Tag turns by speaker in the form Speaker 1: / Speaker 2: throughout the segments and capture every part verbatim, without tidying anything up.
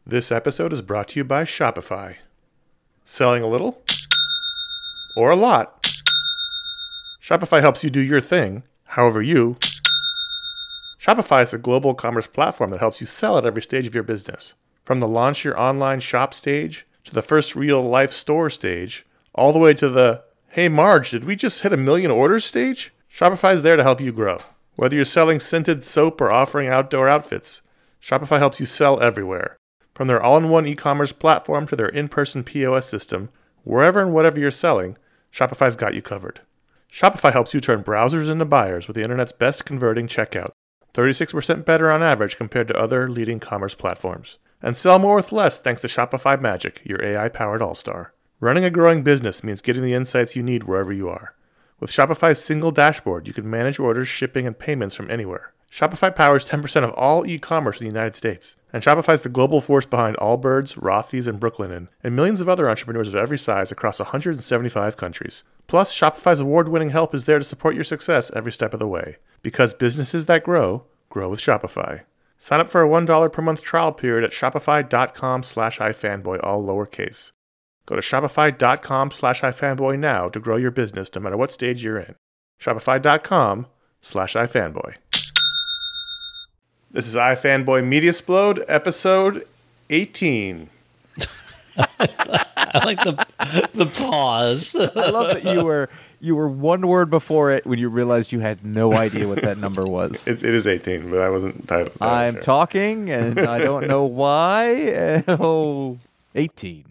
Speaker 1: This episode is brought to you by Shopify. Selling a little or a lot? Shopify helps you do your thing, however you. Shopify is a global commerce platform that helps you sell at every stage of your business. From the launch your online shop stage, to the first real-life store stage, all the way to the, hey Marge, did we just hit a million orders stage? Shopify is there to help you grow. Whether you're selling scented soap or offering outdoor outfits, Shopify helps you sell everywhere. From their all-in-one e-commerce platform to their in-person P O S system, wherever and whatever you're selling, Shopify's got you covered. Shopify helps you turn browsers into buyers with the internet's best converting checkout, thirty-six percent better on average compared to other leading commerce platforms. And sell more with less thanks to Shopify Magic, your A I-powered all-star. Running a growing business means getting the insights you need wherever you are. With Shopify's single dashboard, you can manage orders, shipping, and payments from anywhere. Shopify powers ten percent of all e-commerce in the United States. And Shopify's the global force behind Allbirds, Rothy's, and Brooklinen, and millions of other entrepreneurs of every size across one hundred seventy-five countries. Plus, Shopify's award-winning help is there to support your success every step of the way. Because businesses that grow, grow with Shopify. Sign up for a one dollar per month trial period at shopify.com slash ifanboy, all lowercase. Go to shopify.com slash ifanboy now to grow your business no matter what stage you're in. Shopify.com slash ifanboy. This is iFanboy Mediasplode, episode eighteen.
Speaker 2: I like the the pause.
Speaker 3: I love that you were you were one word before it when you realized you had no idea what that number was.
Speaker 1: It, it is eighteen, but I wasn't titled.
Speaker 3: I'm
Speaker 1: sure.
Speaker 3: talking, and I don't know why. Oh, eighteen.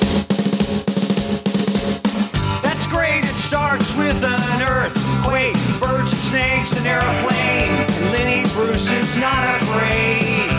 Speaker 4: That's great. It starts with an earthquake, birds and snakes, an airplane. Lenny Bruce is not afraid.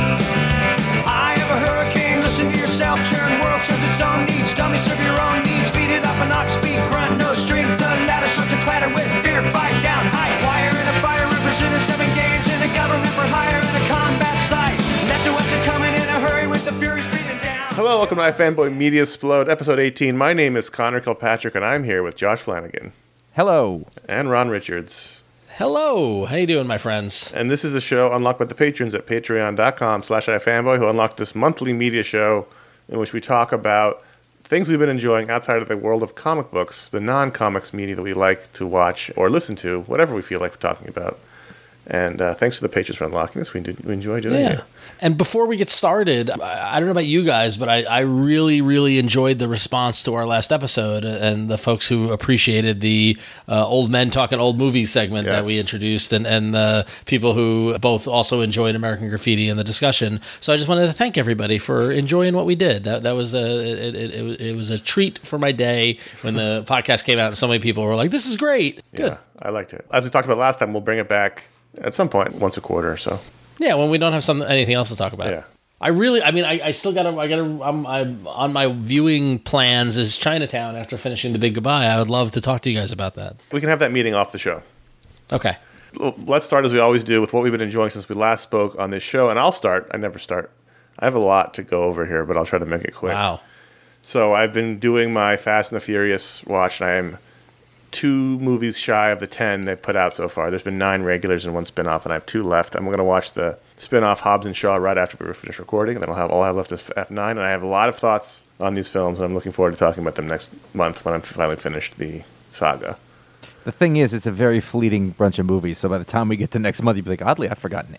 Speaker 4: I have a hurricane. Listen to yourself. Churn world serves its own needs. Dummy serve your own needs. Beat it up an ox speed grunt. No strength. The ladder starts to clatter with fear. Bite down. High wire and a fire represented seven games in a government for hire and a combat site. Left to us are coming in a hurry with the furies breathing down.
Speaker 1: Hello, welcome to iFanboy Mediasplode, episode eighteen. My name is Connor Kilpatrick, and I'm here with Josh Flanagan.
Speaker 3: Hello.
Speaker 1: And Ron Richards.
Speaker 2: Hello. How you doing, my friends?
Speaker 1: And this is a show unlocked by the patrons at patreon.com slash ifanboy, who unlocked this monthly media show in which we talk about things we've been enjoying outside of the world of comic books, the non-comics media that we like to watch or listen to, whatever we feel like talking about. And uh, thanks to the patrons for unlocking this. We, did, we enjoy doing
Speaker 2: yeah.
Speaker 1: it.
Speaker 2: And before we get started, I, I don't know about you guys, but I, I really, really enjoyed the response to our last episode and the folks who appreciated the uh, old men talking old movies segment
Speaker 1: yes.
Speaker 2: that we introduced, and, and the people who both also enjoyed American Graffiti in the discussion. So I just wanted to thank everybody for enjoying what we did. That that was a it, it, it, it was a treat for my day when the podcast came out, and so many people were like, "This is great." Good.
Speaker 1: Yeah, I liked it. As we talked about last time, we'll bring it back at some point, once a quarter or so.
Speaker 2: Yeah, when we don't have something, anything else to talk about.
Speaker 1: Yeah.
Speaker 2: I really, I mean, I, I still gotta, I gotta, I'm, I'm on my viewing plans is Chinatown after finishing The Big Goodbye. I would love to talk to you guys about that.
Speaker 1: We can have that meeting off the show.
Speaker 2: Okay.
Speaker 1: Let's start, as we always do, with what we've been enjoying since we last spoke on this show. And I'll start. I never start. I have a lot to go over here, but I'll try to make it quick.
Speaker 2: Wow.
Speaker 1: So I've been doing my Fast and the Furious watch, and I am two movies shy of the ten they've put out so far. There's been nine regulars and one spinoff, and I have two left. I'm going to watch the spinoff Hobbs and Shaw right after we finish recording, and then I'll have all I have left is F nine, and I have a lot of thoughts on these films, and I'm looking forward to talking about them next month when I'm finally finished the saga.
Speaker 3: The thing is, it's a very fleeting bunch of movies, so by the time we get to next month, you'll be like, oddly, I've forgotten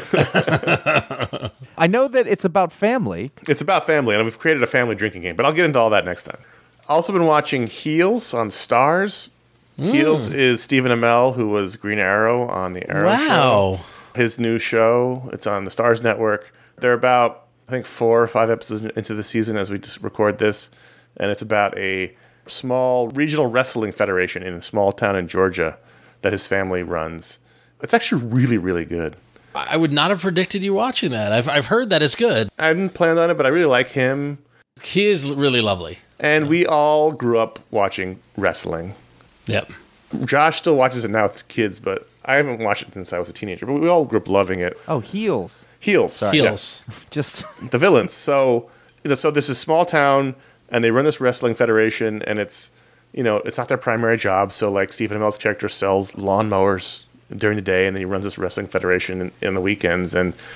Speaker 3: it. I know that it's about family.
Speaker 1: It's about family, and we've created a family drinking game, but I'll get into all that next time. Also been watching Heels on Starz. Mm. Heels is Stephen Amell, who was Green Arrow on the Arrow
Speaker 2: wow.
Speaker 1: show. His new show, it's on the Starz Network. They're about, I think, four or five episodes into the season as we just record this, and it's about a small regional wrestling federation in a small town in Georgia that his family runs. It's actually really, really good.
Speaker 2: I would not have predicted you watching that. I've I've heard that it's good.
Speaker 1: I hadn't planned on it, but I really like him.
Speaker 2: He is really lovely.
Speaker 1: And we all grew up watching wrestling.
Speaker 2: Yep.
Speaker 1: Josh still watches it now with kids, but I haven't watched it since I was a teenager. But we all grew up loving it.
Speaker 3: Oh, Heels.
Speaker 1: Heels.
Speaker 3: Sorry.
Speaker 2: Heels.
Speaker 1: Yeah.
Speaker 3: Just
Speaker 1: the villains. So, you know, so this is a small town, and they run this wrestling federation, and it's, you know, it's not their primary job. So, like, Stephen Amell's character sells lawnmowers during the day, and then he runs this wrestling federation in, in the weekends. And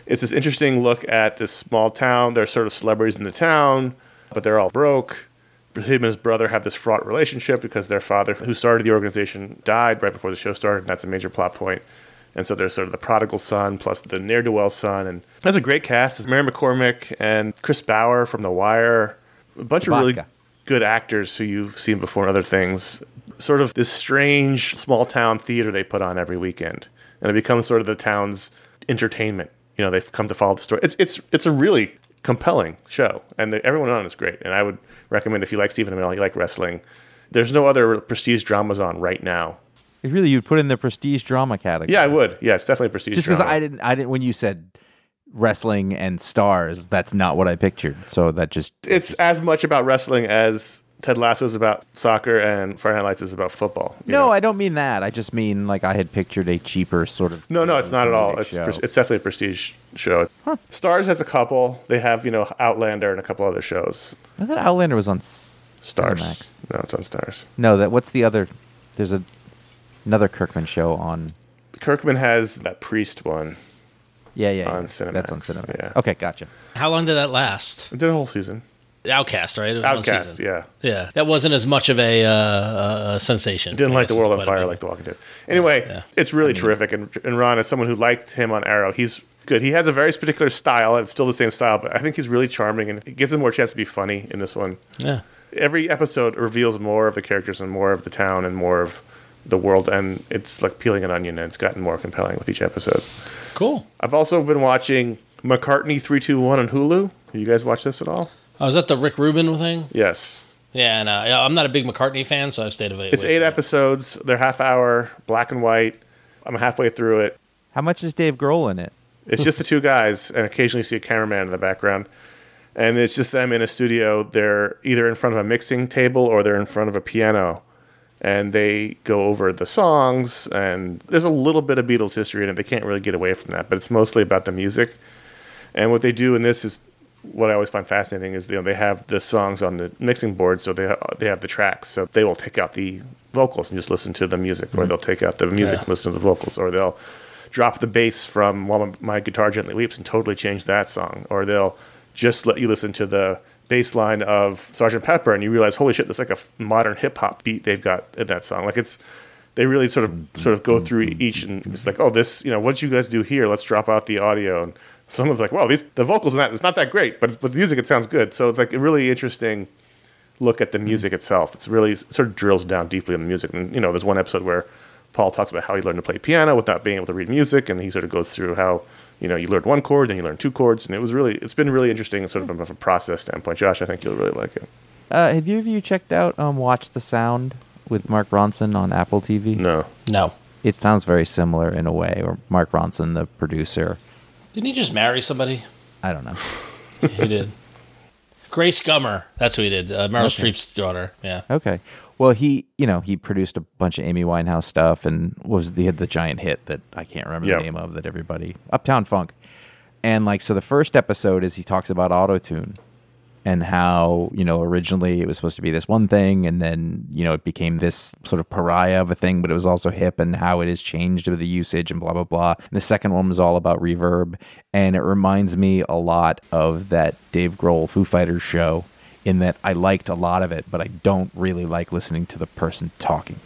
Speaker 1: It's this interesting look at this small town. They're sort of celebrities in the town, but they're all broke. Him and his brother have this fraught relationship because their father, who started the organization, died right before the show started, and that's a major plot point. And so there's sort of the prodigal son plus the ne'er-do-well son. And it has a great cast. It's Mary McCormick and Chris Bauer from The Wire. A bunch
Speaker 3: Sabatka.
Speaker 1: of really good actors who you've seen before in other things. Sort of this strange small-town theater they put on every weekend. And it becomes sort of the town's entertainment. You know, they've come to follow the story. It's it's it's a really compelling show. And the, everyone on it is great. And I would recommend, if you like Stephen Amell, you like wrestling, there's no other prestige dramas on right now.
Speaker 3: Really, you'd put in the prestige drama category.
Speaker 1: Yeah, I would. Yeah, it's definitely a prestige
Speaker 3: Just because
Speaker 1: drama.
Speaker 3: I didn't, I didn't. When you said wrestling and stars, that's not what I pictured. So that just
Speaker 1: It's as much about wrestling as Ted Lasso is about soccer and Friday Night Lights is about football. you
Speaker 3: no,
Speaker 1: know?
Speaker 3: I don't mean that. I just mean like I had pictured a cheaper sort of.
Speaker 1: No, no, it's not at all.
Speaker 3: comedic
Speaker 1: It's
Speaker 3: show.
Speaker 1: pres- it's definitely a prestige show. Stars has a couple. They have, you know, Outlander and a couple other shows.
Speaker 3: I thought Outlander was on
Speaker 1: Stars.
Speaker 3: Cinemax.
Speaker 1: No, it's on Stars.
Speaker 3: No, that. What's the other? There's a another Kirkman show on.
Speaker 1: Kirkman has that Priest one.
Speaker 3: Yeah, yeah,
Speaker 1: On
Speaker 3: yeah.
Speaker 1: Cinemax,
Speaker 3: That's on Cinemax.
Speaker 1: yeah.
Speaker 3: Okay, gotcha.
Speaker 2: How long did that last?
Speaker 1: It did a whole season.
Speaker 2: Outcast, right? It was one
Speaker 1: Outcast,
Speaker 2: season.
Speaker 1: yeah.
Speaker 2: Yeah, that wasn't as much of a, uh, uh, sensation.
Speaker 1: Didn't
Speaker 2: I
Speaker 1: like The
Speaker 2: guess
Speaker 1: World
Speaker 2: is
Speaker 1: on
Speaker 2: quite a
Speaker 1: Fire
Speaker 2: bit.
Speaker 1: like The Walking Dead. Anyway,
Speaker 2: Yeah.
Speaker 1: it's really terrific. And, and Ron, as someone who liked him on Arrow, he's good. He has a very particular style, and it's still the same style, but I think he's really charming, and it gives him more chance to be funny in this one.
Speaker 2: Yeah.
Speaker 1: Every episode reveals more of the characters and more of the town and more of the world, and it's like peeling an onion, and it's gotten more compelling with each episode.
Speaker 2: Cool.
Speaker 1: I've also been watching McCartney three two one on Hulu. Have you guys watched this at all?
Speaker 2: Oh, is that the Rick Rubin thing?
Speaker 1: Yes.
Speaker 2: Yeah, no, yeah, I'm not a big McCartney fan, so I've stayed away.
Speaker 1: It's
Speaker 2: away
Speaker 1: eight
Speaker 2: from it.
Speaker 1: episodes. They're half hour, black and white. I'm halfway through it.
Speaker 3: How much is Dave Grohl in it?
Speaker 1: It's just the two guys, and occasionally you see a cameraman in the background. And it's just them in a studio. They're either in front of a mixing table or they're in front of a piano. And they go over the songs, and there's a little bit of Beatles history in it. They can't really get away from that, but it's mostly about the music. And what they do in this is what I always find fascinating is, you know, they have the songs on the mixing board, so they they have the tracks. So they will take out the vocals and just listen to the music, or they'll take out the music
Speaker 2: Yeah.
Speaker 1: and listen to the vocals, or they'll drop the bass from While My Guitar Gently Weeps and totally change that song, or they'll just let you listen to the bass line of Sergeant Pepper and you realize, holy shit, that's like a modern hip hop beat they've got in that song. Like it's, they really sort of sort of go through each, and it's like, oh, this, you know, what did you guys do here? Let's drop out the audio. And someone's like, well, these the vocals in that, it's not that great, but with the music it sounds good. So it's like a really interesting look at the music itself. It's really, it sort of drills down deeply in the music. And you know, there's one episode where Paul talks about how he learned to play piano without being able to read music, and he sort of goes through how, you know, you learned one chord, then you learned two chords, and it was really, it's been really interesting and sort of from a process standpoint. Josh, I think you'll really like it.
Speaker 3: Uh, have you, have you checked out um, Watch the Sound with Mark Ronson on Apple T V?
Speaker 1: No.
Speaker 2: No.
Speaker 3: It sounds very similar in a way, or Mark Ronson, the producer.
Speaker 2: Didn't he just marry somebody?
Speaker 3: I don't know.
Speaker 2: He did. Grace Gummer. That's who he did. Uh, Meryl
Speaker 3: Okay.
Speaker 2: Streep's daughter. Yeah.
Speaker 3: Okay. Well, he, you know, he produced a bunch of Amy Winehouse stuff, and was he had the giant hit that I can't remember
Speaker 1: Yep.
Speaker 3: the name of, that everybody, Uptown Funk. And like, so the first episode is he talks about autotune and how, you know, originally it was supposed to be this one thing, and then, you know, it became this sort of pariah of a thing, but it was also hip, and how it has changed with the usage and blah, blah, blah. And the second one was all about reverb. And it reminds me a lot of that Dave Grohl Foo Fighters show, in that I liked a lot of it, but I don't really like listening to the person talking.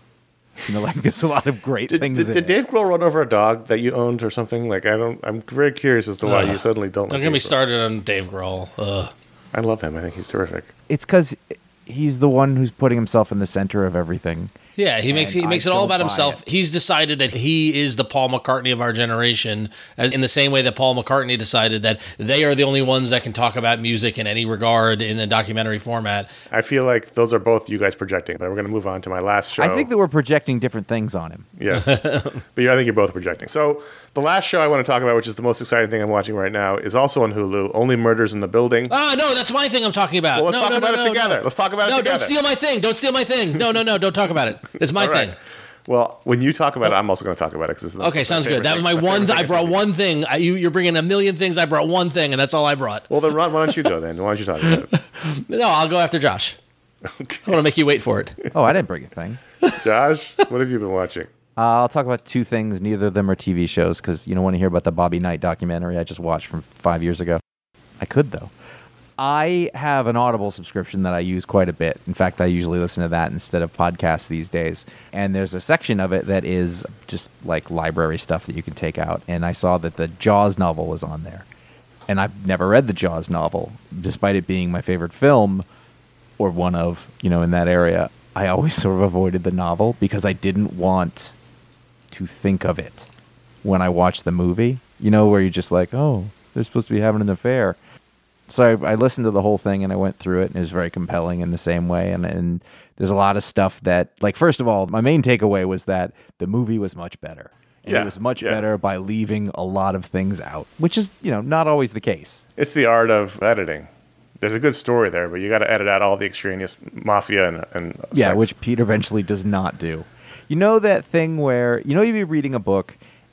Speaker 3: You know, like there's a lot of great
Speaker 1: Did,
Speaker 3: things
Speaker 1: did,
Speaker 3: in
Speaker 1: did
Speaker 3: it.
Speaker 1: Dave Grohl run over a dog that you owned or something? Like, I don't, I'm very curious as to why
Speaker 2: Ugh.
Speaker 1: you suddenly don't
Speaker 2: Don't
Speaker 1: like
Speaker 2: get me
Speaker 1: Dave Grohl.
Speaker 2: started on Dave Grohl. Ugh.
Speaker 1: I love him. I think he's terrific.
Speaker 3: It's because he's the one who's putting himself in the center of everything.
Speaker 2: Yeah, he makes
Speaker 3: And
Speaker 2: he makes
Speaker 3: I
Speaker 2: it all
Speaker 3: don't
Speaker 2: about
Speaker 3: buy
Speaker 2: himself.
Speaker 3: it.
Speaker 2: He's decided that he is the Paul McCartney of our generation, as in the same way that Paul McCartney decided that they are the only ones that can talk about music in any regard in a documentary format.
Speaker 1: I feel like those are both you guys projecting, but we're going to move on to my last show.
Speaker 3: I think that we're projecting different things on him.
Speaker 1: Yes. But you, I think you're both projecting. So the last show I want to talk about, which is the most exciting thing I'm watching right now, is also on Hulu, Only Murders in the Building.
Speaker 2: Ah, no, that's my thing I'm talking about.
Speaker 1: Well, let's
Speaker 2: no,
Speaker 1: talk
Speaker 2: no,
Speaker 1: about
Speaker 2: no,
Speaker 1: it
Speaker 2: no,
Speaker 1: together.
Speaker 2: no.
Speaker 1: Let's talk about it
Speaker 2: no,
Speaker 1: together.
Speaker 2: don't steal my thing. Don't steal my thing. No, no, no, don't talk about it. It's my
Speaker 1: All right.
Speaker 2: thing.
Speaker 1: Well, when you talk about it, I'm also going to talk about it. Cause it's the-
Speaker 2: Okay, sounds
Speaker 1: favorite
Speaker 2: good. That was
Speaker 1: thing-
Speaker 2: my one.
Speaker 1: favorite
Speaker 2: I
Speaker 1: thing
Speaker 2: brought
Speaker 1: do.
Speaker 2: one thing. I, you, you're bringing a million things. I brought one thing, and that's all I brought.
Speaker 1: Well, then Ron, why don't you go then? Why don't you talk about it?
Speaker 2: No, I'll go after Josh. I want to make you wait for it.
Speaker 3: Oh, I didn't bring a thing.
Speaker 1: Josh, what have you been watching?
Speaker 3: Uh, I'll talk about two things. Neither of them are T V shows because you don't want to hear about the Bobby Knight documentary I just watched from five years ago. I could, though. I have an Audible subscription that I use quite a bit. In fact, I usually listen to that instead of podcasts these days. And there's a section of it that is just like library stuff that you can take out. And I saw that the Jaws novel was on there. And I've never read the Jaws novel, despite it being my favorite film or one of, you know, in that area. I always sort of avoided the novel because I didn't want to think of it when I watched the movie. You know, where you're just like, oh, they're supposed to be having an affair. So I, I listened to the whole thing and I went through it, and it was very compelling in the same way. And, and there's a lot of stuff that, like, first of all, my main takeaway was that the movie was much better. And
Speaker 1: Yeah,
Speaker 3: it was much
Speaker 1: yeah.
Speaker 3: better by leaving a lot of things out, which is, you know, not always the case.
Speaker 1: It's the art of editing. There's a good story there, but you got to edit out all the extraneous mafia and, and
Speaker 3: Yeah,
Speaker 1: sex.
Speaker 3: which Peter Benchley does not do. You know that thing where, you know, you'd be reading a book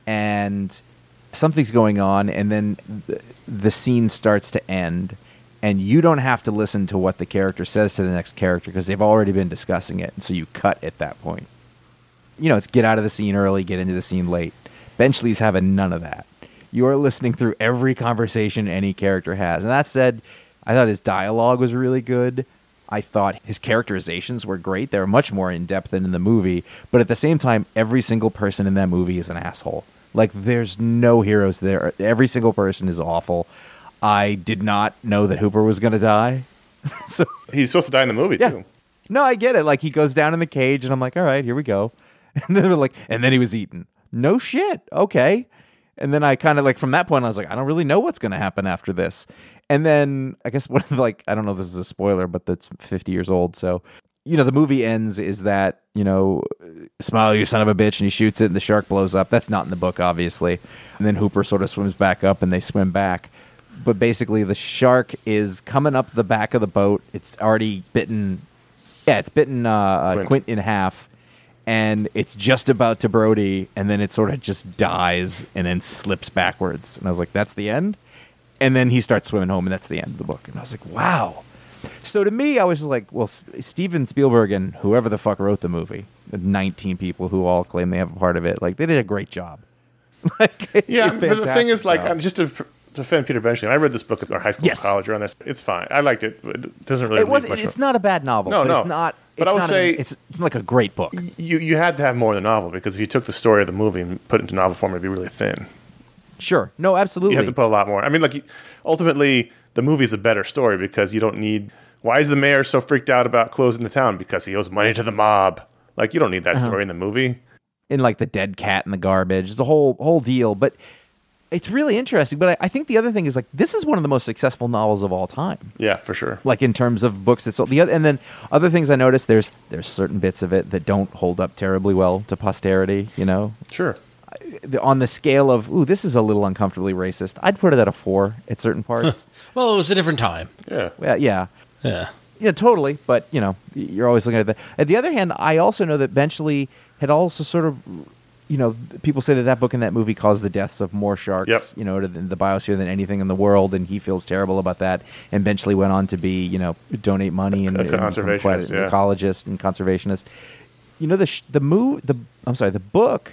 Speaker 3: and something's going on, and then the, the scene starts to end, and you don't have to listen to what the character says to the next character because they've already been discussing it, and so you cut at that point. You know, it's get out of the scene early, get into the scene late. Benchley's having none of that. You are listening through every conversation any character has. And that said, I thought his dialogue was really good. I thought his characterizations were great. They were much more in-depth than in the movie. But at the same time, every single person in that movie is an asshole. Like, there's no heroes there. Every single person is awful. I did not know that Hooper was going to die. so
Speaker 1: He's supposed to die in the movie,
Speaker 3: Yeah.
Speaker 1: too.
Speaker 3: No, I get it. Like, he goes down in the cage, and I'm like, all right, here we go. And then they're like, and then he was eaten. No shit. Okay. And then I kind of, like, from that point, I was like, I don't really know what's going to happen after this. And then I guess one of the, like, I don't know if this is a spoiler, but that's fifty years old. So, you know, the movie ends is that, you know, smile, you son of a bitch, and he shoots it and the shark blows up. That's not in the book, obviously. And then Hooper sort of swims back up and they swim back. But basically the shark is coming up the back of the boat. It's already bitten. Yeah, it's bitten uh, uh,
Speaker 1: Quint.
Speaker 3: Quint in half. And it's just about to Brody, and then it sort of just dies and then slips backwards. And I was like, that's the end? And then he starts swimming home, and that's the end of the book. And I was like, wow. So to me, I was just like, well, S- Steven Spielberg and whoever the fuck wrote the movie, the nineteen people who all claim they have a part of it, like, they did a great job. like,
Speaker 1: Yeah,
Speaker 3: a
Speaker 1: but the thing
Speaker 3: fantastic
Speaker 1: is, like,
Speaker 3: job.
Speaker 1: I'm just to f- defend Peter Benchley. I read this book at our high school,
Speaker 3: Yes.
Speaker 1: college, around this. It's fine. I liked it. But it doesn't really.
Speaker 3: it was,
Speaker 1: leave much
Speaker 3: it's
Speaker 1: more.
Speaker 3: not a bad novel.
Speaker 1: No,
Speaker 3: but
Speaker 1: no.
Speaker 3: It's not.
Speaker 1: But
Speaker 3: it's
Speaker 1: I would
Speaker 3: not
Speaker 1: say-
Speaker 3: an- it's, it's like a great book.
Speaker 1: You you had to have more in the novel because if you took the story of the movie and put it into novel form, it'd be really thin.
Speaker 3: Sure. No, absolutely.
Speaker 1: You have to put a lot more. I mean, like, you- ultimately, the movie's a better story because you don't need. Why is the mayor so freaked out about closing the town? Because he owes money to the mob. Like, you don't need that
Speaker 3: Uh-huh.
Speaker 1: story in the movie.
Speaker 3: in like the dead cat in the garbage. It's a whole whole deal, but it's really interesting. But I, I think the other thing is, like, this is one of the most successful novels of all time.
Speaker 1: Yeah, for sure.
Speaker 3: Like, in terms of books that sold. The other, and then other things I noticed, there's there's certain bits of it that don't hold up terribly well to posterity. You know,
Speaker 1: Sure.
Speaker 3: The- on the scale of, ooh, this is a little uncomfortably racist. I'd put it at a four at certain parts.
Speaker 2: Well, it was a different time.
Speaker 1: Yeah.
Speaker 3: Well, yeah.
Speaker 2: Yeah.
Speaker 3: Yeah, totally. But, you know, you're always looking at that. On the other hand, I also know that Benchley had also sort of, you know, people say that that book and that movie caused the deaths of more sharks,
Speaker 1: Yep.
Speaker 3: you know, to the, the biosphere than anything in the world, and he feels terrible about that. And Benchley went on to be, you know, donate money and,
Speaker 1: A
Speaker 3: and become
Speaker 1: conservationist,
Speaker 3: quite a-
Speaker 1: yeah.
Speaker 3: ecologist and conservationist. You know, the sh- the move, the I'm sorry, the book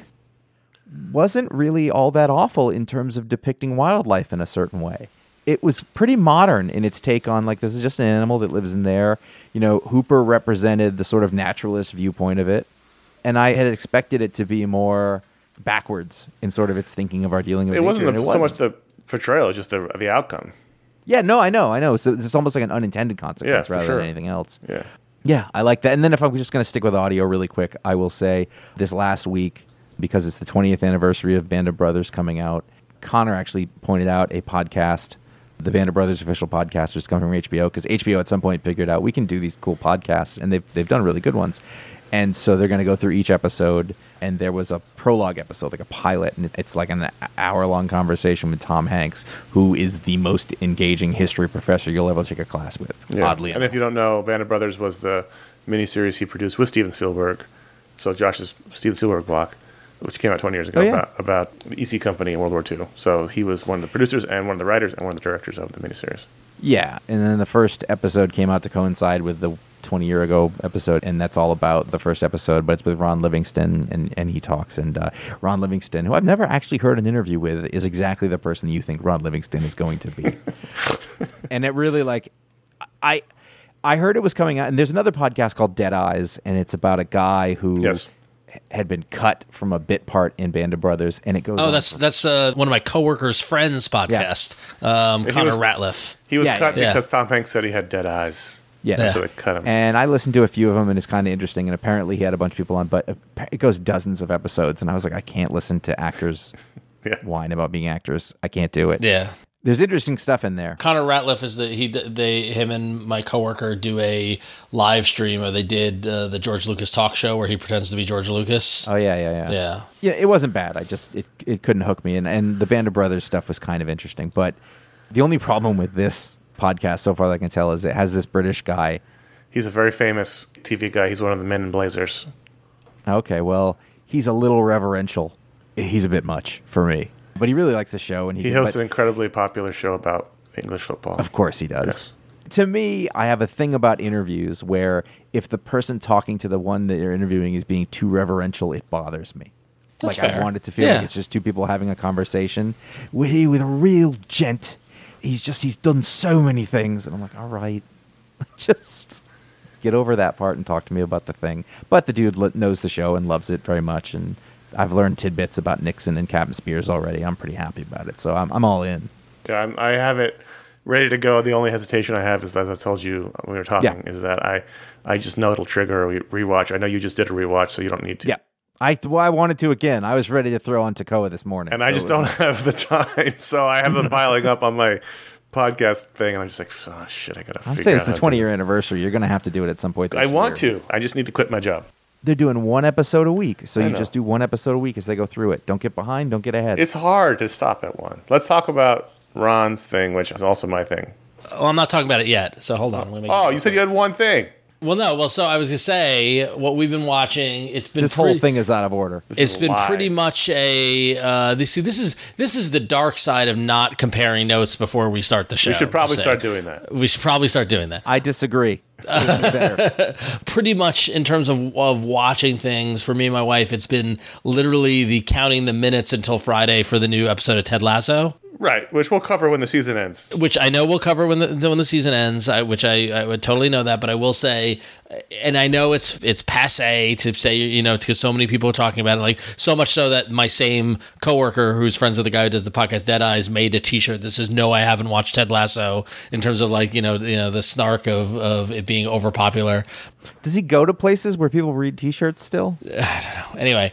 Speaker 3: wasn't really all that awful in terms of depicting wildlife in a certain way. It was pretty modern in its take on, like, this is just an animal that lives in there. You know, Hooper represented the sort of naturalist viewpoint of it. And I had expected it to be more backwards in sort of its thinking of our dealing with
Speaker 1: It
Speaker 3: nature.
Speaker 1: wasn't
Speaker 3: and
Speaker 1: the,
Speaker 3: it
Speaker 1: so much
Speaker 3: wasn't.
Speaker 1: the portrayal, it's just the the outcome.
Speaker 3: Yeah, no, I know, I know. So it's almost like an unintended consequence
Speaker 1: Yeah, for
Speaker 3: rather
Speaker 1: sure.
Speaker 3: than anything else.
Speaker 1: Yeah.
Speaker 3: Yeah, I like that. And then if I'm just going to stick with audio really quick, I will say this last week, because it's the twentieth anniversary of Band of Brothers coming out, Connor actually pointed out a podcast, the Band of Brothers official podcast, which is coming from H B O, because H B O at some point figured out we can do these cool podcasts, and they've, they've done really good ones. And so they're going to go through each episode, and there was a prologue episode, like a pilot, and it's like an hour-long conversation with Tom Hanks, who is the most engaging history professor you'll ever take a class with,
Speaker 1: Yeah.
Speaker 3: oddly
Speaker 1: And
Speaker 3: enough.
Speaker 1: if you don't know, Band of Brothers was the miniseries he produced with Steven Spielberg. So Josh's Steven Spielberg block, which came out twenty years ago,
Speaker 3: Oh, yeah.
Speaker 1: about, about the E C Company in World War Two. So he was one of the producers and one of the writers and one of the directors of the miniseries.
Speaker 3: Yeah, and then the first episode came out to coincide with the twenty year ago episode, and that's all about the first episode, but it's with Ron Livingston, and, and he talks. And uh, Ron Livingston, who I've never actually heard an interview with, is exactly the person you think Ron Livingston is going to be. And it really, like, I I heard it was coming out, and there's another podcast called Dead Eyes, and it's about a guy who
Speaker 1: Yes.
Speaker 3: had been cut from a bit part in Band of Brothers, and it goes
Speaker 2: Oh,
Speaker 3: on
Speaker 2: that's
Speaker 3: for-
Speaker 2: that's uh, one of my coworkers' friends' podcast. Um, Connor
Speaker 1: was-
Speaker 2: Ratliff.
Speaker 1: He was
Speaker 3: Yeah,
Speaker 1: cut
Speaker 2: yeah.
Speaker 1: because Tom Hanks said he had dead eyes.
Speaker 3: Yes.
Speaker 1: So they cut him.
Speaker 3: And I listened to a few of them, and it's kind of interesting. And apparently, he had a bunch of people on, but it goes dozens of episodes. And I was like, I can't listen to actors
Speaker 1: Yeah.
Speaker 3: whine about being actors. I can't do it.
Speaker 2: Yeah.
Speaker 3: There's interesting stuff in there.
Speaker 2: Connor Ratliff is the he they him and my coworker do a live stream, or they did uh, the George Lucas talk show where he pretends to be George Lucas.
Speaker 3: Oh yeah, yeah, yeah.
Speaker 2: Yeah.
Speaker 3: Yeah, it wasn't bad. I just it it couldn't hook me, and and the Band of Brothers stuff was kind of interesting. But the only problem with this podcast, so far that I can tell, is it has this British guy.
Speaker 1: He's a very famous T V guy. He's one of the Men in Blazers.
Speaker 3: Okay, well, he's a little reverential. He's a bit much for me, but he really likes the show, and he,
Speaker 1: He
Speaker 3: can-
Speaker 1: hosts
Speaker 3: but-
Speaker 1: an incredibly popular show about English football.
Speaker 3: Of course he does. To me, I have a thing about interviews where if the person talking to the one that you're interviewing is being too reverential, it bothers me.
Speaker 2: That's
Speaker 3: like
Speaker 2: fair.
Speaker 3: I want it to feel
Speaker 2: Yeah.
Speaker 3: like it's just two people having a conversation with with a real gent. He's just he's done so many things, and I'm like, all right, just get over that part and talk to me about the thing. But the dude lo- knows the show and loves it very much, and I've learned tidbits about Nixon and Captain Spears already. I'm pretty happy about it, so I'm I'm all in.
Speaker 1: Yeah, I'm, I have it ready to go. The only hesitation I have is, as I told you when we were talking,
Speaker 3: Yeah.
Speaker 1: is that I, I just know it'll trigger a re- rewatch. I know you just did a rewatch, so you don't need to.
Speaker 3: Yeah. I, well, I wanted to again. I was ready to throw on Takoa this morning.
Speaker 1: And
Speaker 3: so
Speaker 1: I
Speaker 3: it
Speaker 1: just
Speaker 3: was
Speaker 1: don't
Speaker 3: like-
Speaker 1: have the time, so I have them piling up on my podcast thing, and I'm just like, oh, shit, I gotta
Speaker 3: I'm
Speaker 1: figure
Speaker 3: saying
Speaker 1: out
Speaker 3: it's the
Speaker 1: how to
Speaker 3: twenty
Speaker 1: do
Speaker 3: year
Speaker 1: this.
Speaker 3: anniversary. You're going to have to do it at some point. This
Speaker 1: I want
Speaker 3: year.
Speaker 1: to. I just need to quit my job.
Speaker 3: They're doing one episode a week, so
Speaker 1: I
Speaker 3: you
Speaker 1: know.
Speaker 3: just do one episode a week as they go through it. Don't get behind. Don't get ahead.
Speaker 1: It's hard to stop at one. Let's talk about Ron's thing, which is also my thing.
Speaker 2: Oh, I'm not talking about it yet. So hold on. Let me
Speaker 1: Oh, you said you had one thing.
Speaker 2: Well, no. Well, so I was gonna say what we've been watching. It's been
Speaker 3: this whole
Speaker 2: pretty-
Speaker 3: thing is out of order.
Speaker 1: This
Speaker 2: It's
Speaker 1: is a
Speaker 2: been
Speaker 1: lie.
Speaker 2: pretty much a. Uh, this, see, this is this is the dark side of not comparing notes before we start the show.
Speaker 1: We should probably
Speaker 2: Just
Speaker 1: start
Speaker 2: saying.
Speaker 1: doing that.
Speaker 2: We should probably start doing that.
Speaker 3: I disagree. This is better.
Speaker 2: Pretty much in terms of of watching things for me and my wife, it's been literally the counting the minutes until Friday for the new episode of Ted Lasso.
Speaker 1: Right, which we'll cover when the season ends.
Speaker 2: Which I know we'll cover when the when the season ends. I, which I, I would totally know that, but I will say, and I know it's it's passe to say, you know, because so many people are talking about it, like so much so that my same coworker, who's friends with the guy who does the podcast Dead Eyes, made a T-shirt that says, "No, I haven't watched Ted Lasso." In terms of like you know you know the snark of of it being overpopular.
Speaker 3: Does he go to places where people read T-shirts still?
Speaker 2: Anyway.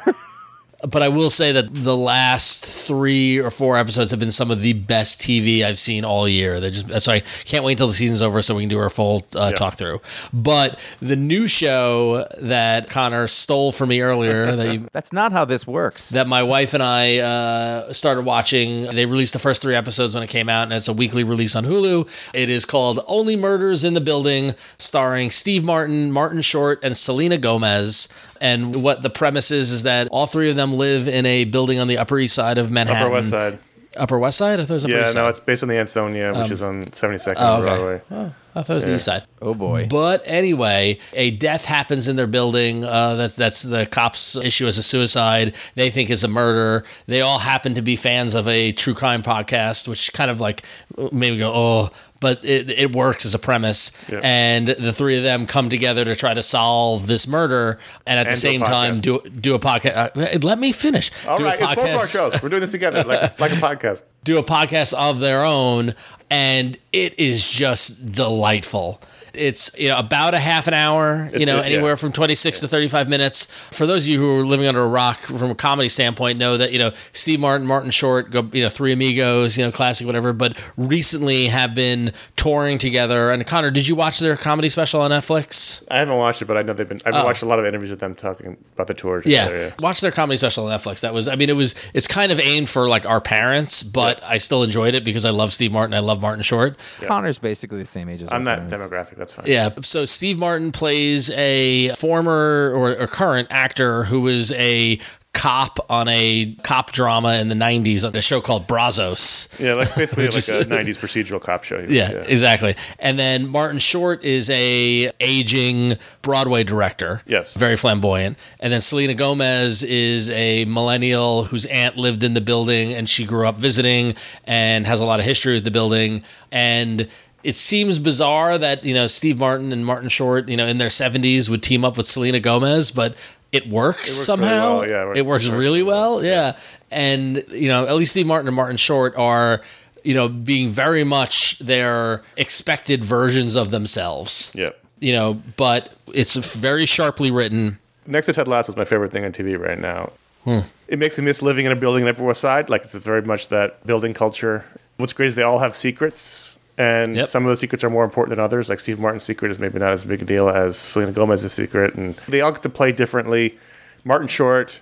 Speaker 2: But I will say that the last three or four episodes have been some of the best T V I've seen all year. They're just so I can't wait until the season's over so we can do our full uh,
Speaker 1: Yeah.
Speaker 2: talk through. But the new show that Connor stole from me earlier that you,
Speaker 3: That's not how this works.
Speaker 2: that my wife and I uh, started watching. They released the first three episodes when it came out, and it's a weekly release on Hulu. It is called Only Murders in the Building, starring Steve Martin, Martin Short, and Selena Gomez. And what the premise is is that all three of them live in a building on the Upper East Side of Manhattan.
Speaker 1: Upper West Side.
Speaker 2: Upper West Side? I thought it was Upper
Speaker 1: Yeah,
Speaker 2: East Side.
Speaker 1: no, it's based on the Ansonia, which is on seventy-second
Speaker 2: Oh,
Speaker 1: and
Speaker 2: okay.
Speaker 1: Broadway.
Speaker 2: Oh, I thought it was the East Side.
Speaker 3: Oh boy.
Speaker 2: But anyway, a death happens in their building. Uh, that's that's the cops issue as a suicide. They think it's a murder. They all happen to be fans of a true crime podcast, which kind of like made me go, oh. But it, it works as a premise.
Speaker 1: Yeah.
Speaker 2: And the three of them come together to try to solve this murder, and at
Speaker 1: And
Speaker 2: the
Speaker 1: do a
Speaker 2: same time
Speaker 1: podcast.
Speaker 2: do do a podcast. Uh, let me finish.
Speaker 1: All
Speaker 2: do
Speaker 1: right,
Speaker 2: a
Speaker 1: it's both of our shows. We're doing this together, like like a podcast.
Speaker 2: do a podcast of their own, and it is just delightful. It's you know about a half an hour, you
Speaker 1: It-
Speaker 2: know,
Speaker 1: it-
Speaker 2: anywhere
Speaker 1: yeah.
Speaker 2: from twenty-six to thirty-five minutes. For those of you who are living under a rock from a comedy standpoint, know that you know Steve Martin, Martin Short, go you know Three Amigos, you know, classic whatever. But recently have been touring together. And Connor, did you watch their comedy special on Netflix?
Speaker 1: I haven't watched it, but I know they've been. I've
Speaker 2: Oh.
Speaker 1: watched a lot of interviews with them talking about the tour.
Speaker 2: Yeah.
Speaker 1: together, yeah.
Speaker 2: Watch their comedy special on Netflix. That was, I mean, it was, it's kind of aimed for like our parents, but I still enjoyed it because I love Steve Martin. I love Martin Short.
Speaker 3: Connor's basically the same age as
Speaker 1: I'm
Speaker 3: our
Speaker 1: that
Speaker 3: parents.
Speaker 1: demographic. That's fine.
Speaker 2: Yeah. So Steve Martin plays a former or a current actor who is a cop on a cop drama in the nineties on a show called Brazos.
Speaker 1: Yeah, like basically like
Speaker 2: is-
Speaker 1: a nineties procedural cop show.
Speaker 2: Yeah, exactly. And then Martin Short is a aging Broadway director.
Speaker 1: Yes.
Speaker 2: Very flamboyant. And then Selena Gomez is a millennial whose aunt lived in the building and she grew up visiting and has a lot of history with the building. And it seems bizarre that, you know, Steve Martin and Martin Short, you know, in their seventies would team up with Selena Gomez, but it works,
Speaker 1: works
Speaker 2: somehow.
Speaker 1: really well, yeah, it works-
Speaker 2: it works
Speaker 1: it works
Speaker 2: really
Speaker 1: really
Speaker 2: well.
Speaker 1: well,
Speaker 2: Yeah. And, you know, at least Steve Martin and Martin Short are, you know, being very much their expected versions of themselves.
Speaker 1: Yeah.
Speaker 2: You know, but it's very sharply written.
Speaker 1: Next to Ted Lasso is my favorite thing on T V right now.
Speaker 2: Hmm.
Speaker 1: It makes me miss living in a building in Upper West Side. Like, it's very much that building culture. What's great is they all have secrets, and
Speaker 2: Yep.
Speaker 1: some of the secrets are more important than others. Like, Steve Martin's secret is maybe not as big a deal as Selena Gomez's secret, and they all get to play differently. Martin Short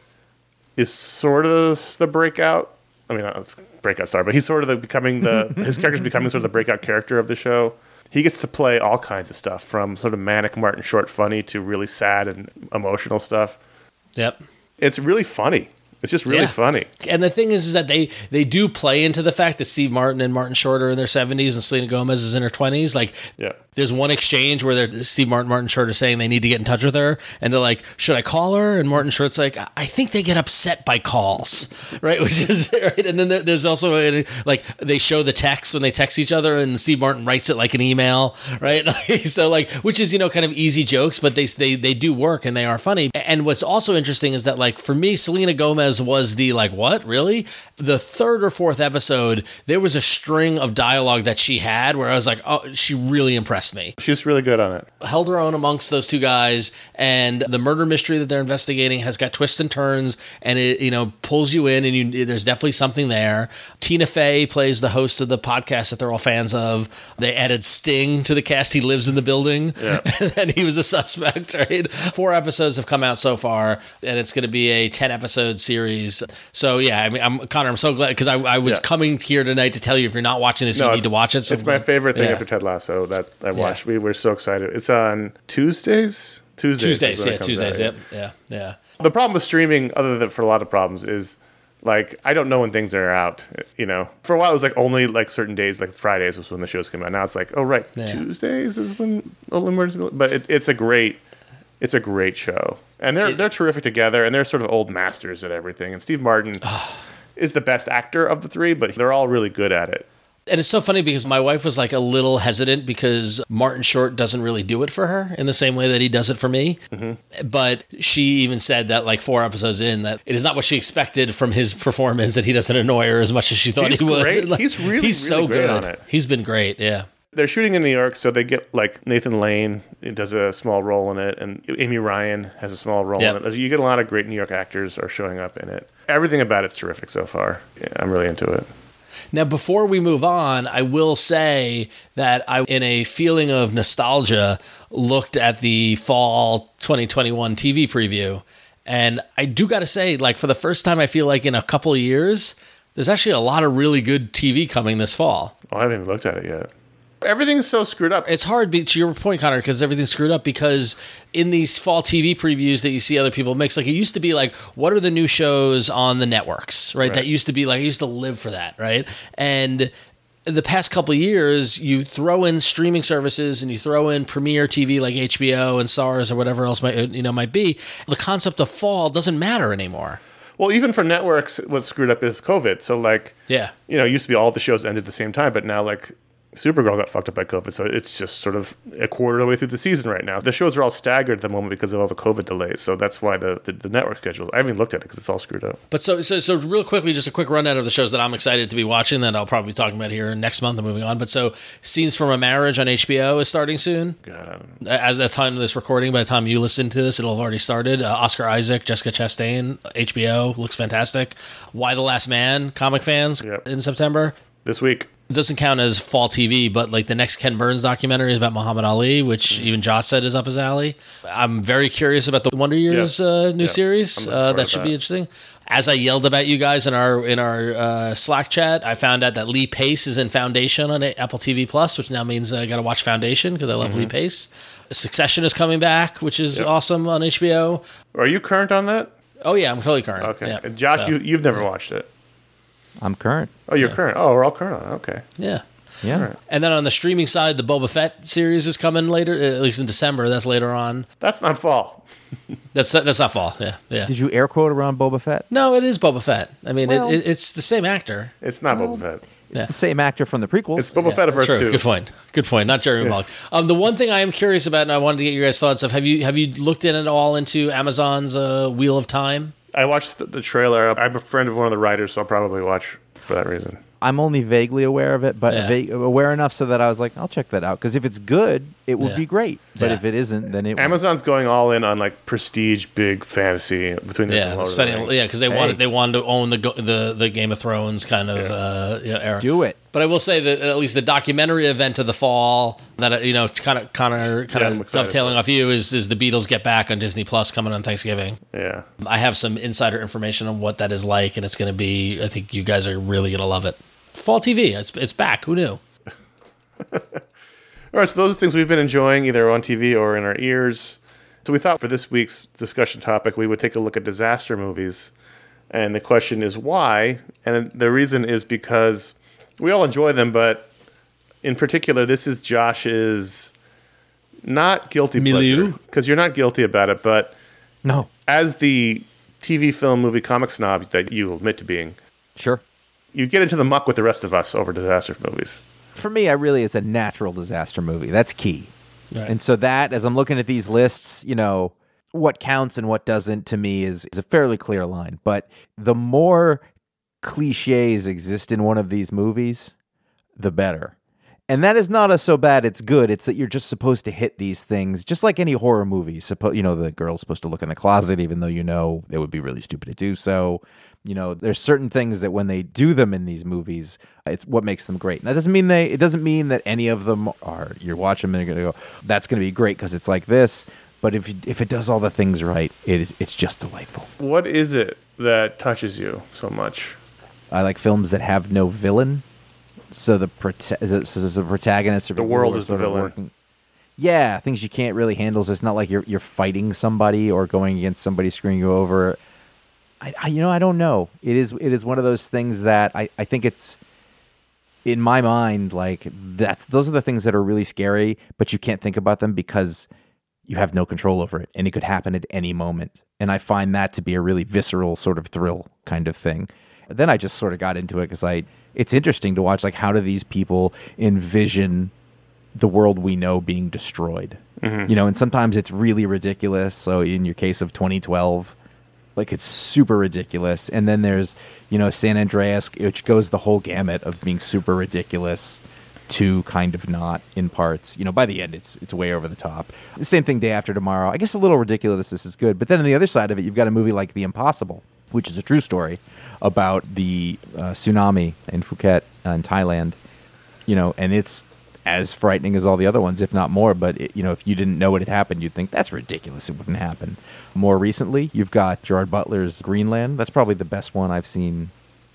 Speaker 1: is sort of the breakout. I mean, not a breakout star, but he's sort of the becoming the his character's becoming sort of the breakout character of the show. He gets to play all kinds of stuff, from sort of manic Martin Short funny to really sad and emotional stuff.
Speaker 2: Yep.
Speaker 1: It's really funny. It's just really
Speaker 2: Yeah.
Speaker 1: funny.
Speaker 2: And the thing is, is that they they do play into the fact that Steve Martin and Martin Short are in their seventies and Selena Gomez is in her twenties. Like,
Speaker 1: Yeah.
Speaker 2: there's one exchange where they're, Steve Martin, Martin Short are saying they need to get in touch with her, and they're like, "Should I call her?" And Martin Short's like, "I think they get upset by calls, right?" Which is right. And then there, there's also a, like they show the text when they text each other, and Steve Martin writes it like an email, right? So like, which is, you know, kind of easy jokes, but they they they do work and they are funny. And what's also interesting is that, like, for me, Selena Gomez was the like, what, really? The third or fourth episode, there was a string of dialogue that she had where I was like, oh, she really impressed me.
Speaker 1: She's really good on it.
Speaker 2: Held her own amongst those two guys, and the murder mystery that they're investigating has got twists and turns, and it, you know, pulls you in, and you, there's definitely something there. Tina Fey plays the host of the podcast that they're all fans of. They added Sting to the cast. He lives in the building,
Speaker 1: Yeah.
Speaker 2: and he was a suspect, right? Four episodes have come out so far, and it's going to be a ten episode series. So yeah, I mean, I'm Connor. I'm so glad, because I, I was
Speaker 1: Yeah.
Speaker 2: coming here tonight to tell you, if you're not watching this, you need
Speaker 1: it's-
Speaker 2: to watch it. So
Speaker 1: it's my favorite thing
Speaker 2: yeah.
Speaker 1: after Ted Lasso that I watched. We were so excited. It's on Tuesdays. Tuesdays. is
Speaker 2: Tuesdays,
Speaker 1: when it
Speaker 2: yeah,
Speaker 1: comes
Speaker 2: Tuesdays,
Speaker 1: out,
Speaker 2: yep, yeah, yeah.
Speaker 1: The problem with streaming, other than for a lot of problems, is like I don't know when things are out. You know, for a while it was like only like certain days, like Fridays was when the shows came out. Now it's like, oh right,
Speaker 2: Yeah.
Speaker 1: Tuesdays is when Little Emergency. But it, it's a great, it's a great show, and they're
Speaker 2: It-
Speaker 1: they're terrific together, and they're sort of old masters at everything. And Steve Martin is the best actor of the three, but they're all really good at it.
Speaker 2: And it's so funny because my wife was like a little hesitant because Martin Short doesn't really do it for her in the same way that he does it for me. Mm-hmm. But she even said that like four episodes in that it is not what she expected from his performance, and he doesn't annoy her as much as she thought
Speaker 1: He's
Speaker 2: he would.
Speaker 1: great.
Speaker 2: Like,
Speaker 1: He's really,
Speaker 2: he's
Speaker 1: really
Speaker 2: so
Speaker 1: great
Speaker 2: good
Speaker 1: on it.
Speaker 2: He's been great. Yeah.
Speaker 1: They're shooting in New York, so they get like Nathan Lane does a small role in it, and Amy Ryan has a small role
Speaker 2: Yep.
Speaker 1: in it. You get a lot of great New York actors are showing up in it. Everything about it's terrific so far. Yeah, I'm really into it.
Speaker 2: Now, before we move on, I will say that I, in a feeling of nostalgia, looked at the fall twenty twenty-one T V preview. And I do got to say, like, for the first time, I feel like in a couple of years, there's actually a lot of really good T V coming this fall.
Speaker 1: Oh, I haven't even looked at it yet. Everything's so screwed up.
Speaker 2: It's hard, be- to your point, Connor, because everything's screwed up. Because in these fall T V previews that you see other people mix, like it used to be like, what are the new shows on the networks, right?
Speaker 1: Right.
Speaker 2: That used to be like, I used to live for that, right? And the past couple of years, you throw in streaming services and you throw in premiere T V like H B O and Stars or whatever else might you know might be. The concept of fall doesn't matter anymore.
Speaker 1: Well, even for networks, what's screwed up is COVID. So, like,
Speaker 2: Yeah.
Speaker 1: you know, it used to be all the shows ended at the same time, but now, like, Supergirl got fucked up by COVID, so it's just sort of a quarter of the way through the season right now. The shows are all staggered at the moment because of all the COVID delays, so that's why the, the, the network schedule. I haven't even looked at it because it's all screwed up.
Speaker 2: But so, so, so real quickly, just a quick rundown of the shows that I'm excited to be watching that I'll probably be talking about here next month and moving on. But so, Scenes from a Marriage on H B O is starting soon.
Speaker 1: God, I don't know.
Speaker 2: As at the time of this recording, by the time you listen to this, it'll have already started. Uh, Oscar Isaac, Jessica Chastain, H B O, looks fantastic. Why the Last Man, comic fans,
Speaker 1: Yep.
Speaker 2: in September.
Speaker 1: This week,
Speaker 2: It doesn't count as fall T V, but like the next Ken Burns documentary is about Muhammad Ali, which even Josh said is up his alley. I'm very curious about the Wonder Years
Speaker 1: Yeah.
Speaker 2: uh, new
Speaker 1: Yeah.
Speaker 2: series.
Speaker 1: I'm looking
Speaker 2: Uh,
Speaker 1: forward
Speaker 2: that
Speaker 1: to
Speaker 2: should
Speaker 1: that.
Speaker 2: be interesting. As I yelled about you guys in our in our uh, Slack chat, I found out that Lee Pace is in Foundation on Apple T V Plus, which now means I got to watch Foundation because I love Lee Pace. Succession is coming back, which is
Speaker 1: Yep.
Speaker 2: awesome on H B O.
Speaker 1: are you current on that?
Speaker 2: Oh yeah, I'm totally current.
Speaker 1: Okay.
Speaker 2: Yeah.
Speaker 1: And Josh,
Speaker 2: So,
Speaker 1: you, you've never watched it.
Speaker 3: I'm current.
Speaker 1: Oh, you're
Speaker 2: Yeah.
Speaker 1: current. Oh, we're all current on it. Okay.
Speaker 2: yeah.
Speaker 3: Yeah.
Speaker 1: Right.
Speaker 2: And then on the streaming side, the Boba Fett series is coming later, at least in December. That's later on.
Speaker 1: That's not fall.
Speaker 2: That's that's not fall. Yeah, yeah.
Speaker 3: Did you air quote around Boba Fett?
Speaker 2: No, it is Boba Fett. I mean,
Speaker 3: Well-
Speaker 2: it, it, it's the same actor.
Speaker 1: It's not Boba Fett.
Speaker 3: It's
Speaker 2: Yeah.
Speaker 3: the same actor from the prequels.
Speaker 1: It's Boba Fett of Earth
Speaker 2: True.
Speaker 1: two.
Speaker 2: Good point. Good point. Not Jeremy Bullock. Um, the one thing I am curious about, and I wanted to get your guys' thoughts of, have you have you looked in at all into Amazon's uh, Wheel of Time?
Speaker 1: I watched the, the trailer. I'm a friend of one of the writers, so I'll probably watch for that reason.
Speaker 3: I'm only vaguely aware of it, but
Speaker 2: Yeah.
Speaker 3: va- aware enough so that I was like, I'll check that out. Because if it's good, it will
Speaker 2: Yeah.
Speaker 3: be great. But
Speaker 2: Yeah.
Speaker 3: if it isn't, then it won't.
Speaker 1: Amazon's going all in on like prestige, big fantasy between this and
Speaker 2: Yeah,
Speaker 1: Lord of the
Speaker 2: spending,
Speaker 1: Rings.
Speaker 2: yeah, because they
Speaker 3: Hey.
Speaker 2: wanted they wanted to own the go- the the Game of Thrones kind of uh, you know, era.
Speaker 3: Do it.
Speaker 2: But I will say that at least the documentary event of the fall that uh, you know kind of kind of kind
Speaker 1: Yeah, I'm
Speaker 2: of
Speaker 1: excited
Speaker 2: dovetailing
Speaker 1: for it.
Speaker 2: off you is is the Beatles Get Back on Disney Plus coming on Thanksgiving.
Speaker 1: Yeah.
Speaker 2: I have some insider information on what that is like, and it's going to be. I think you guys are really going to love it. Fall T V, it's it's back. Who knew?
Speaker 1: All right, so those are things we've been enjoying either on T V or in our ears. So we thought for this week's discussion topic, we would take a look at disaster movies. And the question is why? And the reason is because we all enjoy them, but in particular, this is Josh's not guilty
Speaker 2: Milieu?
Speaker 1: pleasure. Because you're not guilty about it, but
Speaker 3: No.
Speaker 1: as the T V, film, movie, comic snob that you admit to being,
Speaker 3: Sure.
Speaker 1: you get into the muck with the rest of us over disaster movies.
Speaker 3: For me, I really it's a natural disaster movie. That's key.
Speaker 2: Right.
Speaker 3: And so that, as I'm looking at these lists, you know, what counts and what doesn't to me is, is a fairly clear line. But the more cliches exist in one of these movies, the better. And that is not a so bad it's good. It's that you're just supposed to hit these things, just like any horror movie. Suppo- you know, the girl's supposed to look in the closet, even though you know it would be really stupid to do so. You know, there's certain things that when they do them in these movies, it's what makes them great. And that doesn't mean they. It doesn't mean that any of them are. You're watching them and you're gonna go, "That's gonna be great" because it's like this. But if if it does all the things right, it is. It's just delightful.
Speaker 1: What is it that touches you so much?
Speaker 3: I like films that have no villain. So the prota- so the protagonist, or
Speaker 1: The
Speaker 3: people
Speaker 1: world
Speaker 3: who are
Speaker 1: is the
Speaker 3: sort of
Speaker 1: villain.
Speaker 3: working- Yeah, things you can't really handle. So it's not like you're you're fighting somebody or going against somebody screwing you over. I, I you know I don't know. It is it is one of those things that I, I think it's in my mind like that's those are the things that are really scary, but you can't think about them because you have no control over it, and it could happen at any moment. And I find that to be a really visceral sort of thrill kind of thing. Then I just sort of got into it because I it's interesting to watch like how do these people envision the world we know being destroyed. You know, and sometimes it's really ridiculous. So in your case of twenty twelve, like it's super ridiculous. And then there's, you know, San Andreas, which goes the whole gamut of being super ridiculous to kind of not in parts. You know, by the end, it's it's way over the top. The same thing Day After Tomorrow. I guess a little ridiculousness is good. But then on the other side of it, you've got a movie like The Impossible, which is a true story about the uh, tsunami in Phuket uh, in Thailand. You know, and it's as frightening as all the other ones, if not more. But, it, you know, if you didn't know it had happened, you'd think that's ridiculous. It wouldn't happen. More recently, you've got Gerard Butler's Greenland. That's probably the best one I've seen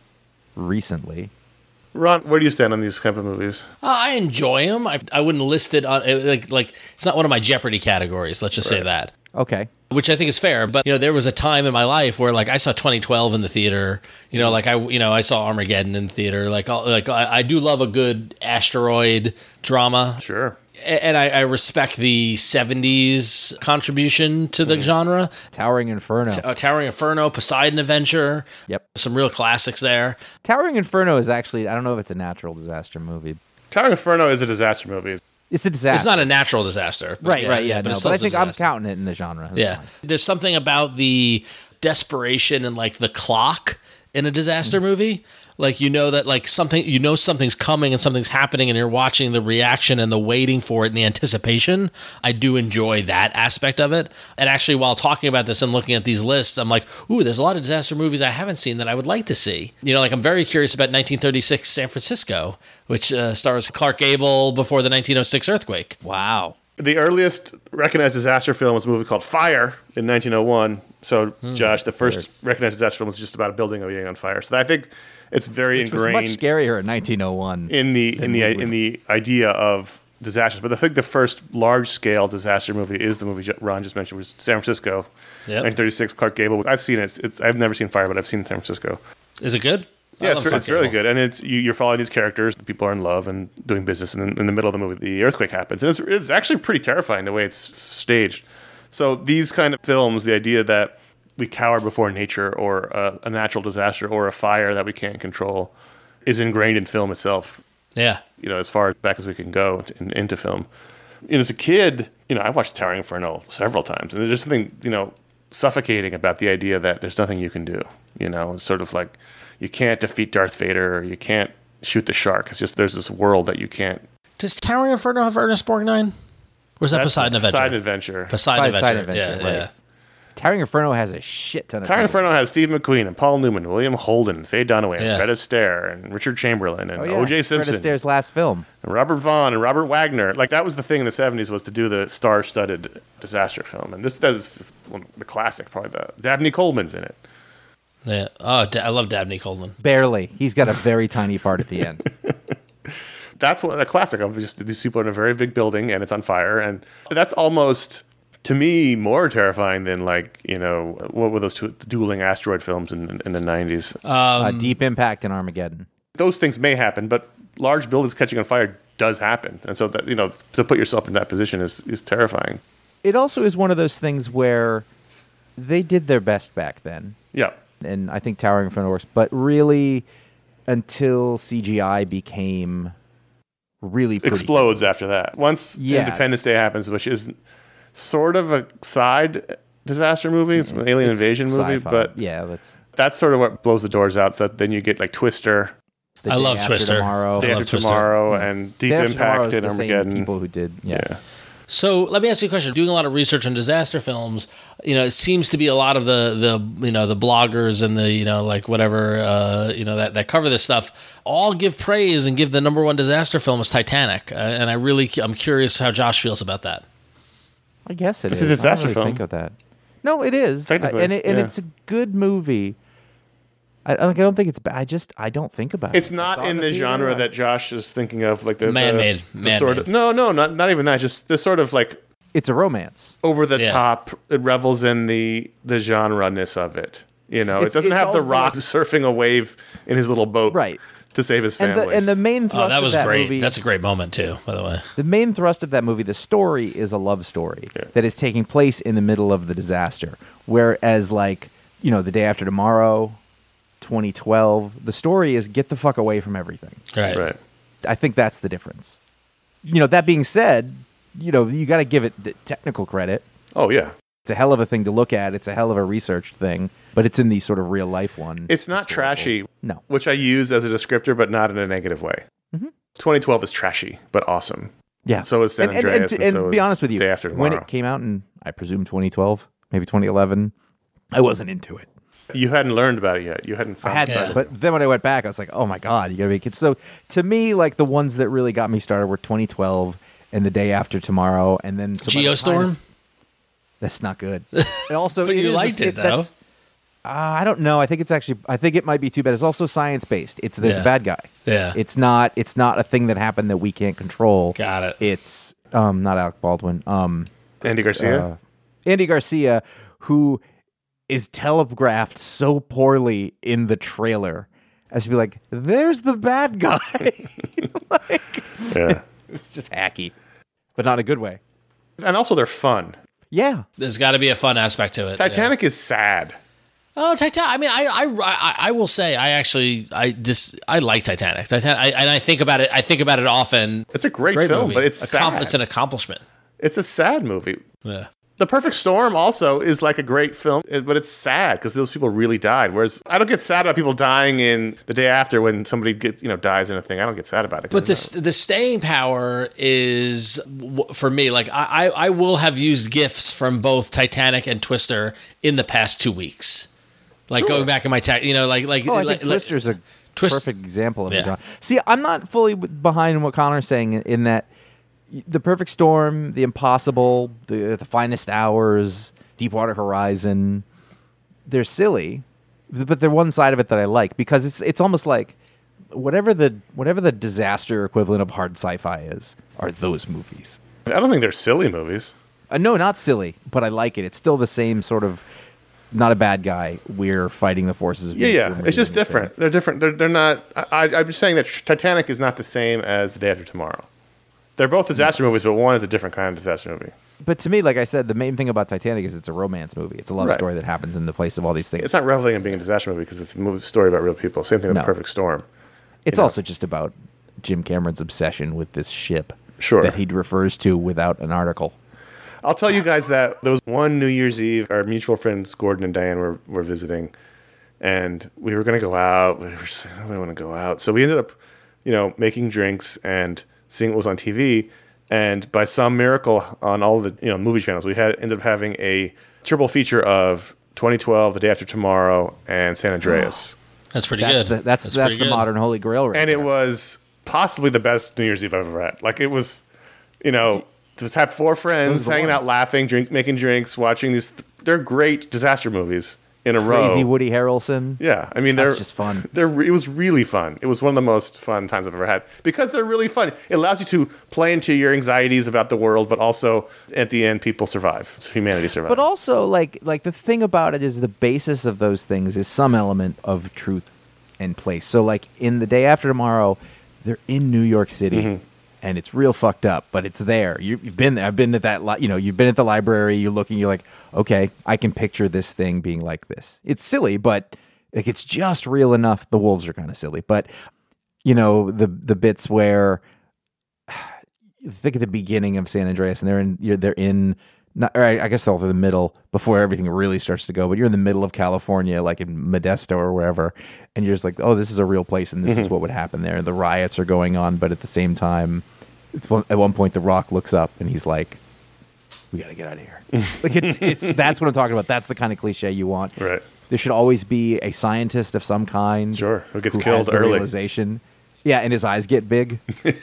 Speaker 3: recently.
Speaker 1: Ron, where do you stand on these kind of movies?
Speaker 2: Uh, I enjoy them. I, I wouldn't list it on uh, like like it's not one of my Jeopardy categories. Let's just say
Speaker 1: Right.
Speaker 2: that.
Speaker 3: Okay.
Speaker 2: Which I think is fair, but you know there was a time in my life where like I saw twenty twelve in the theater. You know, like I you know I saw Armageddon in the theater. Like I'll- like I, I do love a good asteroid drama,
Speaker 1: Sure.
Speaker 2: A- and I, I respect the seventies contribution to the genre.
Speaker 3: Towering Inferno.
Speaker 2: Uh, Towering Inferno, Poseidon Adventure,
Speaker 3: Yep.
Speaker 2: some real classics there.
Speaker 3: Towering Inferno is actually, I don't know if it's a natural disaster movie.
Speaker 1: Towering Inferno is a disaster movie.
Speaker 3: It's a disaster.
Speaker 2: It's not a natural disaster, but
Speaker 3: Right, right, yeah,
Speaker 2: but
Speaker 3: no.
Speaker 2: it's
Speaker 3: But I
Speaker 2: still a
Speaker 3: think I'm
Speaker 2: disaster.
Speaker 3: counting it in the genre. That's
Speaker 2: Yeah.
Speaker 3: fine.
Speaker 2: There's something about the desperation and like the clock in a disaster
Speaker 3: Mm-hmm.
Speaker 2: movie. Like you know that like something you know something's coming and something's happening and you're watching the reaction and the waiting for it and the anticipation. I do enjoy that aspect of it. And actually while talking about this and looking at these lists, I'm like, ooh, there's a lot of disaster movies I haven't seen that I would like to see. You know, like I'm very curious about nineteen thirty-six San Francisco, which uh, stars Clark Gable before the nineteen oh six earthquake.
Speaker 3: Wow.
Speaker 1: The earliest recognized disaster film was a movie called Fire in nineteen oh one. So,
Speaker 2: Hmm.
Speaker 1: Josh, the first recognized disaster film was just about a building being on fire. So I think it's very
Speaker 3: Which was much
Speaker 1: ingrained
Speaker 3: scarier in nineteen oh one.
Speaker 1: in the in the
Speaker 3: we would-
Speaker 1: in the idea of disasters, but I think the first large-scale disaster movie is the movie Ron just mentioned, was San Francisco,
Speaker 2: Yep.
Speaker 1: nineteen thirty-six, Clark Gable. I've seen it. It's, it's, I've never seen Fire, but I've seen San Francisco.
Speaker 2: Is it good? I
Speaker 1: Yeah,
Speaker 2: love
Speaker 1: it's,
Speaker 2: Clark
Speaker 1: it's really
Speaker 2: Gable.
Speaker 1: good, and it's you, you're following these characters. The people are in love and doing business, and in, in the middle of the movie, the earthquake happens, and it's, it's actually pretty terrifying the way it's staged. So these kind of films, the idea that we cower before nature or a, a natural disaster or a fire that we can't control, is ingrained in film itself.
Speaker 2: Yeah.
Speaker 1: You know, as far back as we can go to, in, into film. You know, as a kid, you know, I watched Towering Inferno several times, and there's just something, you know, suffocating about the idea that there's nothing you can do. You know, it's sort of like you can't defeat Darth Vader, or you can't shoot the shark. It's just there's this world that you can't.
Speaker 2: Does Towering Inferno have Ernest Borgnine? Or is that
Speaker 1: That's
Speaker 2: Poseidon Adventure?
Speaker 1: Poseidon Adventure.
Speaker 2: Poseidon
Speaker 3: Poseidon
Speaker 2: Adventure.
Speaker 3: Adventure,
Speaker 2: Yeah,
Speaker 3: right.
Speaker 2: yeah.
Speaker 3: Towering Inferno has a shit ton of
Speaker 1: Towering
Speaker 3: titles.
Speaker 1: Inferno has Steve McQueen and Paul Newman, William Holden, Faye Dunaway,
Speaker 2: Yeah.
Speaker 1: and Fred Astaire, and Richard Chamberlain, and
Speaker 3: Oh, yeah.
Speaker 1: O J
Speaker 3: Fred
Speaker 1: Simpson,
Speaker 3: Astaire's last film.
Speaker 1: and Robert Vaughn, and Robert Wagner. Like, that was the thing in the seventies, was to do the star-studded disaster film. And this does one, the classic, probably the Dabney Coleman's in it.
Speaker 2: Yeah. Oh, Da- I love Dabney Coleman.
Speaker 3: Barely. He's got a very tiny part at the end.
Speaker 1: That's what a classic of just these people in a very big building and it's on fire, and that's almost, to me, more terrifying than, like, you know, what were those two dueling asteroid films in, in the nineties?
Speaker 3: uh, Deep Impact and Armageddon.
Speaker 1: Those things may happen, but large buildings catching on fire does happen, and so that, you know, to put yourself in that position is is terrifying.
Speaker 3: It also is one of those things where they did their best back then.
Speaker 1: Yeah,
Speaker 3: And I think Towering Inferno works. But really, until C G I became really pretty.
Speaker 1: explodes after that. Once
Speaker 3: Yeah.
Speaker 1: Independence Day happens, which is sort of a side disaster movie, it's an alien
Speaker 3: It's
Speaker 1: invasion movie,
Speaker 3: sci-fi.
Speaker 1: but
Speaker 3: yeah, that's
Speaker 1: that's sort of what blows the doors out. So then you get like Twister,
Speaker 3: the
Speaker 2: I
Speaker 3: Day
Speaker 2: love
Speaker 3: After
Speaker 2: Twister.
Speaker 3: Tomorrow.
Speaker 1: Day
Speaker 2: love
Speaker 1: After
Speaker 2: Twister.
Speaker 1: Tomorrow, and Deep
Speaker 3: Day After Tomorrow
Speaker 1: Impact
Speaker 3: is
Speaker 1: and
Speaker 3: the same
Speaker 1: Armageddon.
Speaker 3: people who did. Yeah.
Speaker 1: Yeah.
Speaker 2: So let me ask you a question. Doing a lot of research on disaster films, you know, it seems to be a lot of the the you know the bloggers and the you know like whatever uh, you know that, that cover this stuff all give praise and give the number one disaster film as Titanic, uh, and I really I'm curious how Josh feels about that.
Speaker 3: I guess it
Speaker 1: It's
Speaker 3: is.
Speaker 1: a disaster
Speaker 3: I don't really
Speaker 1: film.
Speaker 3: think of that. No, it is,
Speaker 1: Technically,
Speaker 3: and it, and
Speaker 1: yeah.
Speaker 3: it's a good movie. I, I don't think it's bad. I just I don't think about
Speaker 1: It's
Speaker 3: it. I
Speaker 1: not
Speaker 3: saw it
Speaker 1: in the
Speaker 3: theater,
Speaker 1: genre
Speaker 3: I-
Speaker 1: that Josh is thinking of, like the the-
Speaker 2: Man-made.
Speaker 1: the
Speaker 2: Man-made.
Speaker 1: sort of, no, no, not not even that. Just the sort of like
Speaker 3: It's a romance.
Speaker 1: over the
Speaker 2: Yeah.
Speaker 1: top. It revels in the the genre-ness of it. You know,
Speaker 3: It's-
Speaker 1: it doesn't
Speaker 3: it's
Speaker 1: have the
Speaker 3: also
Speaker 1: Rock
Speaker 3: like-
Speaker 1: surfing a wave in his little boat,
Speaker 3: Right.
Speaker 1: to save his
Speaker 3: And
Speaker 1: family.
Speaker 3: the and the main thrust
Speaker 2: Oh, that was
Speaker 3: of that
Speaker 2: great.
Speaker 3: movie.
Speaker 2: That's a great moment too, by the way.
Speaker 3: The main thrust of that movie, the story, is a love story that is taking place in the middle of the disaster. Whereas, like, you know, The Day After Tomorrow, twenty twelve, the story is get the fuck away from everything.
Speaker 2: Right.
Speaker 1: right.
Speaker 3: I think that's the difference. You know, that being said, you know, you got to give it the technical credit.
Speaker 1: Oh yeah.
Speaker 3: It's a hell of a thing to look at. It's a hell of a researched thing, but it's in the sort of real life one.
Speaker 1: It's not
Speaker 3: historical.
Speaker 1: trashy.
Speaker 3: No.
Speaker 1: Which I use as a descriptor, but not in a negative way.
Speaker 3: Mm-hmm.
Speaker 1: twenty twelve is trashy, but awesome.
Speaker 3: Yeah.
Speaker 1: So is San
Speaker 3: and, and-
Speaker 1: Andreas,
Speaker 3: And,
Speaker 1: and
Speaker 3: and,
Speaker 1: so
Speaker 3: be
Speaker 1: is
Speaker 3: honest with you,
Speaker 1: Day After
Speaker 3: when
Speaker 1: Tomorrow.
Speaker 3: it came out in, I presume, twenty twelve, maybe twenty eleven, I wasn't into it.
Speaker 1: You hadn't learned about it yet. You hadn't
Speaker 3: I
Speaker 1: found
Speaker 3: had
Speaker 1: out.
Speaker 3: to, but then when I went back, I was like, oh my God, you gotta be kidding. So to me, like the ones that really got me started were twenty twelve and The Day After Tomorrow, and then some other
Speaker 2: Geostorm?
Speaker 3: times- That's not good. And also,
Speaker 2: But
Speaker 3: it
Speaker 2: you
Speaker 3: is-
Speaker 2: liked it, though.
Speaker 3: that's- Uh, I don't know. I think it's actually. I think it might be too bad. It's also science based. It's this
Speaker 2: Yeah.
Speaker 3: bad guy.
Speaker 2: Yeah.
Speaker 3: It's not. It's not a thing that happened that we can't control.
Speaker 2: Got it.
Speaker 3: It's um not Alec Baldwin. Um
Speaker 1: Andy Garcia.
Speaker 3: uh, Andy Garcia, who is telegraphed so poorly in the trailer as to be like, "There's the bad guy." Like,
Speaker 1: yeah.
Speaker 3: it's just hacky, but not in a good way.
Speaker 1: And also they're fun.
Speaker 3: Yeah.
Speaker 2: There's got to be a fun aspect to it.
Speaker 1: Titanic is sad.
Speaker 2: Yeah. Oh, Titanic. I mean, I, I, I, I will say, I actually, I just, I like Titanic. Titanic, I, and I think about it. I think about it often.
Speaker 1: It's a great,
Speaker 2: Great
Speaker 1: film,
Speaker 2: movie.
Speaker 1: but it's
Speaker 2: Accom-
Speaker 1: sad.
Speaker 2: It's an accomplishment.
Speaker 1: It's a sad movie.
Speaker 2: Yeah.
Speaker 1: The Perfect Storm also is like a great film, but it's sad because those people really died. Whereas I don't get sad about people dying in The Day After when somebody gets, you know, dies in a thing. I don't get sad about it.
Speaker 2: But the the staying power is w- for me. Like I, I I will have used gifs from both Titanic and Twister in the past two weeks. Like
Speaker 1: Sure.
Speaker 2: going back in my tech, you know, like like,
Speaker 3: Oh, I
Speaker 2: like
Speaker 3: think Twister's a
Speaker 2: Twist-
Speaker 3: perfect example of
Speaker 2: Yeah.
Speaker 3: the genre. See, I'm not fully behind what Connor's saying in- in that The Perfect Storm, The Impossible, The, the Finest Hours, Deepwater Horizon, they're silly, but they're one side of it that I like because it's it's almost like whatever the whatever the disaster equivalent of hard sci-fi is, are those movies.
Speaker 1: I don't think they're silly movies.
Speaker 3: Uh, no, not silly, but I like it. It's still the same sort of, not a bad guy. We're fighting the forces of
Speaker 1: Yeah,
Speaker 3: nature.
Speaker 1: yeah.
Speaker 3: and
Speaker 1: It's
Speaker 3: we're
Speaker 1: just
Speaker 3: doing the
Speaker 1: different.
Speaker 3: thing.
Speaker 1: They're different. They're, they're not. I, I, I'm just saying that Titanic is not the same as The Day After Tomorrow. They're both disaster movies, but one is a different kind of disaster movie.
Speaker 3: But to me, like I said, the main thing about Titanic is it's a romance movie. It's a love
Speaker 1: Right.
Speaker 3: story that happens in the place of all these things.
Speaker 1: It's not reveling in being a disaster movie because it's a movie story about real people. Same thing with
Speaker 3: No.
Speaker 1: The Perfect Storm.
Speaker 3: It's
Speaker 1: you know.
Speaker 3: also just about Jim Cameron's obsession with this ship
Speaker 1: Sure.
Speaker 3: that he refers to without an article.
Speaker 1: I'll tell you guys that there was one New Year's Eve, our mutual friends Gordon and Diane were, were visiting, and we were going to go out. We were saying, "Oh, we want to go out." So we ended up, you know, making drinks and seeing what was on T V. And by some miracle, on all the you know movie channels, we had ended up having a triple feature of twenty twelve, The Day After Tomorrow, and San Andreas.
Speaker 2: That's pretty
Speaker 3: That's
Speaker 2: good.
Speaker 3: the, that's that's,
Speaker 2: pretty
Speaker 3: the
Speaker 2: good.
Speaker 3: modern holy grail, right
Speaker 1: And it
Speaker 3: there.
Speaker 1: was possibly the best New Year's Eve I've ever had. Like it was, you know, to have four friends
Speaker 3: the
Speaker 1: hanging out,
Speaker 3: ones.
Speaker 1: laughing, drink, making drinks, watching these. They're great disaster movies in a row.
Speaker 3: Crazy Woody Harrelson.
Speaker 1: Yeah, I mean
Speaker 3: That's
Speaker 1: they're
Speaker 3: just fun.
Speaker 1: They're it was really fun. It was one of the most fun times I've ever had because they're really fun. It allows you to play into your anxieties about the world, but also at the end, people survive. So humanity survives.
Speaker 3: But also, like, like the thing about it is the basis of those things is some element of truth and place. So, like in The Day After Tomorrow, they're in New York City,
Speaker 1: Mm-hmm.
Speaker 3: and it's real fucked up, but it's there. You, you've been there. I've been at that. Li- you know, you've been at the library. You're looking. You're like, okay, I can picture this thing being like this. It's silly, but like it's just real enough. The wolves are kind of silly, but you know the the bits where. Think at the beginning of San Andreas, and they're in. You're, they're in. Not, or I I guess they're all through the middle before everything really starts to go. But you're in the middle of California, like in Modesto or wherever, and you're just like, "Oh, this is a real place, and this is what would happen there." The riots are going on, but at the same time, it's one, at one point, The Rock looks up and he's like, "We got to get out of here." Like it, it's that's what I'm talking about. That's the kind of cliche you want.
Speaker 1: Right.
Speaker 3: There should always be a scientist of some kind.
Speaker 1: Sure, who gets
Speaker 3: has
Speaker 1: killed
Speaker 3: the
Speaker 1: early.
Speaker 3: Realization. Yeah, and his eyes get big.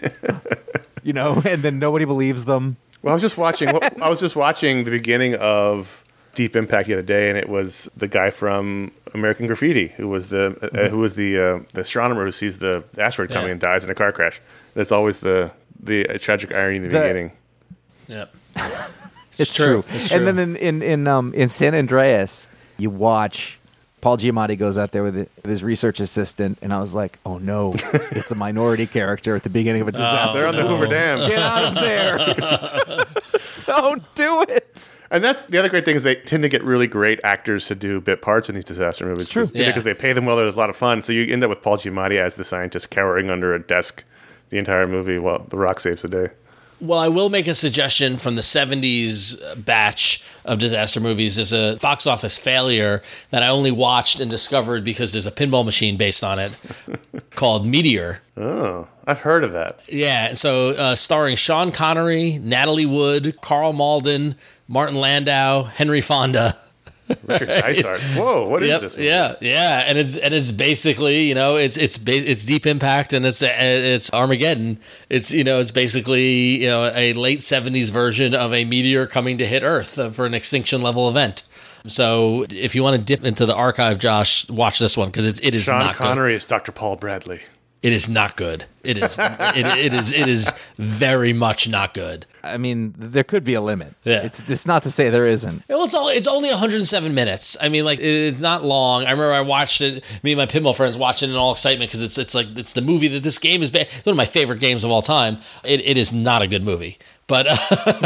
Speaker 3: You know, and then nobody believes them.
Speaker 1: Well, I was just watching. I was just watching the beginning of Deep Impact the other day, and it was the guy from American Graffiti who was the uh, who was the uh, the astronomer who sees the asteroid coming
Speaker 2: Yeah.
Speaker 1: and dies in a car crash. That's always the the uh, tragic irony in the,
Speaker 3: The-
Speaker 1: beginning.
Speaker 2: Yep.
Speaker 3: It's
Speaker 2: true.
Speaker 3: true.
Speaker 2: It's
Speaker 3: And
Speaker 2: true.
Speaker 3: then in in in, um, in San Andreas, you watch Paul Giamatti goes out there with, it, with his research assistant, and I was like, "Oh no, it's a minority character at the beginning of a disaster."
Speaker 1: They're on the Hoover Dam.
Speaker 3: Get out of there! Don't do it.
Speaker 1: And that's the other great thing is they tend to get really great actors to do bit parts in these disaster movies.
Speaker 3: It's true.
Speaker 1: Because
Speaker 2: Yeah.
Speaker 1: they pay them well. There's a lot of fun. So you end up with Paul Giamatti as the scientist cowering under a desk the entire movie while The Rock saves the day.
Speaker 2: Well, I will make a suggestion from the seventies batch of disaster movies. There's a box office failure that I only watched and discovered because there's a pinball machine based on it called Meteor.
Speaker 1: Oh, I've heard of that.
Speaker 2: Yeah, so uh, starring Sean Connery, Natalie Wood, Carl Malden, Martin Landau, Henry Fonda.
Speaker 1: Richard Dysart. Whoa, what is
Speaker 2: Yep,
Speaker 1: this movie?
Speaker 2: yeah, yeah, and it's and it's basically you know it's it's ba- it's Deep Impact and it's it's Armageddon. It's you know it's basically you know a late seventies version of a meteor coming to hit Earth uh, for an extinction level event. So if you want to dip into the archive, Josh, watch this one because it's it is
Speaker 1: Sean
Speaker 2: not good.
Speaker 1: Connery is Doctor Paul Bradley.
Speaker 2: It is not good. It is it, it is it is very much not good.
Speaker 3: I mean, there could be a limit.
Speaker 2: Yeah.
Speaker 3: It's it's not to say there isn't.
Speaker 2: Well, it's all it's only one hundred seven minutes. I mean, like it- it's not long. I remember I watched it. Me and my pinball friends watched it in all excitement because it's it's like it's the movie that this game is. Ba- it's one of my favorite games of all time. It it is not a good movie, but uh,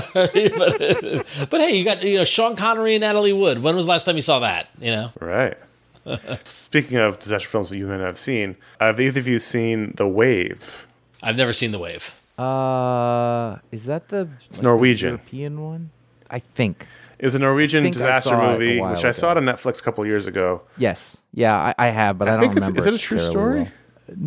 Speaker 2: but, but hey, you got you know Sean Connery and Natalie Wood. When was the last time you saw that? You know,
Speaker 1: Right. Speaking of disaster films that you may not have seen, have either of you seen The Wave?
Speaker 2: I've never seen The Wave.
Speaker 3: Uh, is that the it's
Speaker 1: Norwegian.
Speaker 3: European one? I think.
Speaker 1: It was a Norwegian
Speaker 3: think I
Speaker 1: disaster
Speaker 3: saw it a
Speaker 1: movie,
Speaker 3: while
Speaker 1: which I saw it
Speaker 3: ago.
Speaker 1: on Netflix a couple of years ago.
Speaker 3: Yes. Yeah, I, I have, but I,
Speaker 1: I
Speaker 3: don't
Speaker 1: think it's,
Speaker 3: remember.
Speaker 1: is it a true
Speaker 3: terribly
Speaker 1: story?
Speaker 3: well.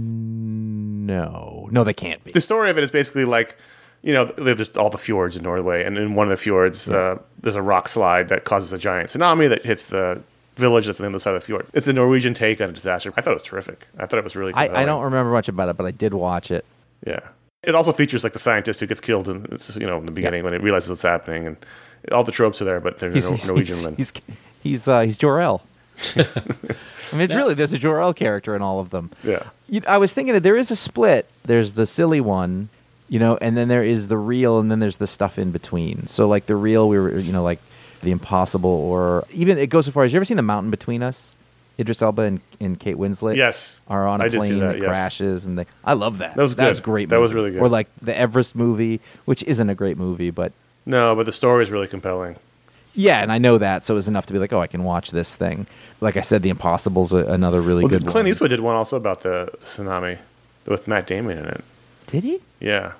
Speaker 3: No, no, they can't be.
Speaker 1: The story of it is basically like, you know, there's just all the fjords in Norway, and in one of the fjords, uh, there's a rock slide that causes a giant tsunami that hits the village that's on the other side of the fjord. It's a Norwegian take on a disaster. I thought it was terrific. I thought it was really
Speaker 3: I,
Speaker 1: compelling.
Speaker 3: I don't remember much about it, but I did watch it.
Speaker 1: Yeah. It also features like the scientist who gets killed in, you know, in the beginning when it realizes what's happening, and all the tropes are there, but they're
Speaker 3: He's
Speaker 1: no,
Speaker 3: he's
Speaker 1: Norwegian
Speaker 3: he's
Speaker 1: men.
Speaker 3: he's, he's, uh, he's Jor-El. I mean, it's really, there's a Jor-El character in all of them.
Speaker 1: Yeah.
Speaker 3: You, I was thinking that there is a split. There's the silly one, you know, and then there is the real, and then there's the stuff in between. So, like, the real, we were, you know, like, The Impossible, or even, it goes so far as, you ever seen The Mountain Between Us? Idris Elba and, and Kate Winslet
Speaker 1: Yes.
Speaker 3: are on a
Speaker 1: I did see
Speaker 3: plane
Speaker 1: that,
Speaker 3: that
Speaker 1: yes.
Speaker 3: crashes, and they, I love that.
Speaker 1: That was
Speaker 3: That's
Speaker 1: good.
Speaker 3: great.
Speaker 1: That
Speaker 3: movie.
Speaker 1: was really good.
Speaker 3: Or like the Everest movie, which isn't a great movie, but
Speaker 1: No, but the story is really compelling.
Speaker 3: yeah, and I know that, so it was enough to be like, oh, I can watch this thing. Like I said, The Impossible's a, another really
Speaker 1: Well,
Speaker 3: good
Speaker 1: Clint
Speaker 3: one.
Speaker 1: Eastwood did one also about the tsunami with Matt Damon in it.
Speaker 3: Did he?
Speaker 1: Yeah.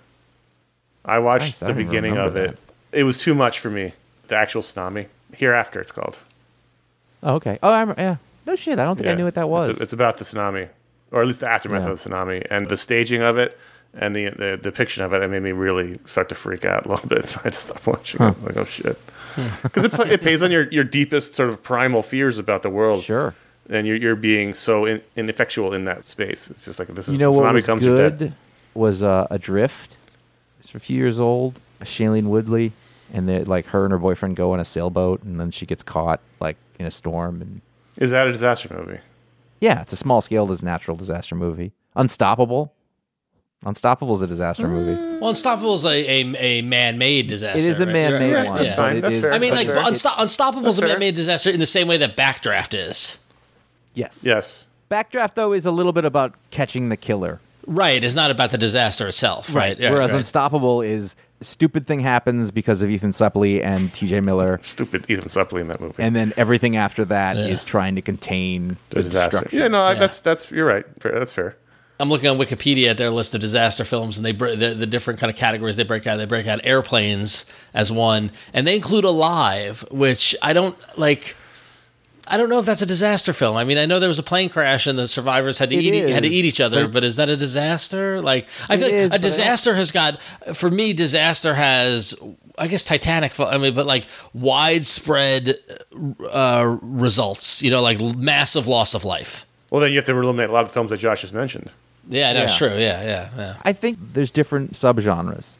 Speaker 1: I watched
Speaker 3: Nice, I
Speaker 1: the
Speaker 3: don't even
Speaker 1: beginning of
Speaker 3: remember
Speaker 1: it. It was too much for me. The actual tsunami. Hereafter, it's called.
Speaker 3: Oh, okay. Oh, I remember, yeah. No shit, I don't think I
Speaker 1: Yeah.
Speaker 3: knew what that was.
Speaker 1: It's, it's about the tsunami, or at least the aftermath
Speaker 3: Yeah.
Speaker 1: of the tsunami, and the staging of it, and the the depiction of it. It made me really start to freak out a little bit, so I had to stop watching
Speaker 3: Huh.
Speaker 1: it. Like, oh shit, because it, it plays on your, your deepest sort of primal fears about the world.
Speaker 3: Sure.
Speaker 1: And you're you're being so in, ineffectual in that space. It's just like this is
Speaker 3: You know
Speaker 1: the
Speaker 3: what
Speaker 1: tsunami
Speaker 3: was
Speaker 1: comes, you're dead.
Speaker 3: good was uh, Adrift. It's a few years old. Shailene Woodley, and they like her and her boyfriend go on a sailboat, and then she gets caught like in a storm. And
Speaker 1: Is that a disaster movie?
Speaker 3: yeah, it's a small scale dis- natural disaster movie. Unstoppable. Unstoppable is a disaster movie.
Speaker 2: Well, Unstoppable is a, a, a man-made disaster.
Speaker 3: It is a
Speaker 2: right?
Speaker 3: man-made
Speaker 1: Yeah,
Speaker 3: one.
Speaker 1: that's
Speaker 3: but
Speaker 1: fine.
Speaker 3: it
Speaker 1: That's
Speaker 3: is-
Speaker 1: fair.
Speaker 2: I mean, like
Speaker 1: That's fair.
Speaker 2: Unsto- Unstoppable is a
Speaker 1: That's fair.
Speaker 2: man-made disaster in the same way that Backdraft is.
Speaker 3: Yes.
Speaker 1: Yes.
Speaker 3: Backdraft though is a little bit about catching the killer.
Speaker 2: Right. It's not about the disaster itself. Right. Yeah,
Speaker 3: Whereas
Speaker 2: right.
Speaker 3: Unstoppable is stupid thing happens because of Ethan Suplee and T J Miller,
Speaker 1: Stupid Ethan Suplee in that movie.
Speaker 3: and then everything after that is
Speaker 2: Yeah.
Speaker 3: trying to contain the,
Speaker 1: the disaster.
Speaker 3: destruction.
Speaker 1: Yeah, no, I
Speaker 2: Yeah.
Speaker 1: that's that's you're right. Fair, that's fair.
Speaker 2: I'm looking on Wikipedia at their list of disaster films, and they br- the, the different kind of categories they break out. They break out airplanes as one, and they include Alive, which I don't like. I don't know if that's a disaster film. I mean, I know there was a plane crash and the survivors had to
Speaker 3: It
Speaker 2: eat had to
Speaker 3: is,
Speaker 2: eat each other,
Speaker 3: but-
Speaker 2: but is that a disaster? Like, I feel
Speaker 3: It
Speaker 2: like
Speaker 3: is,
Speaker 2: a
Speaker 3: but I-
Speaker 2: disaster has got for me. Disaster has, I guess, Titanic. I mean, but like widespread uh, results. You know, like massive loss of life.
Speaker 1: Well, then you have to eliminate a lot of films that Josh just mentioned.
Speaker 2: Yeah, that's
Speaker 3: Yeah.
Speaker 2: true. Yeah, yeah, yeah.
Speaker 3: I think there's different subgenres,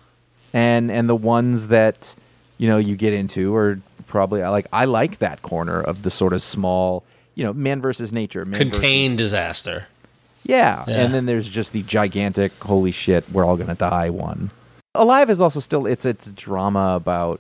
Speaker 3: and and the ones that you know you get into are probably like I like that corner of the sort of small, you know, man versus nature, man
Speaker 2: Contained
Speaker 3: versus-
Speaker 2: disaster.
Speaker 3: yeah.
Speaker 2: Yeah.
Speaker 3: And then there's just the gigantic, holy shit, we're all gonna die one. Alive is also still it's it's a drama about.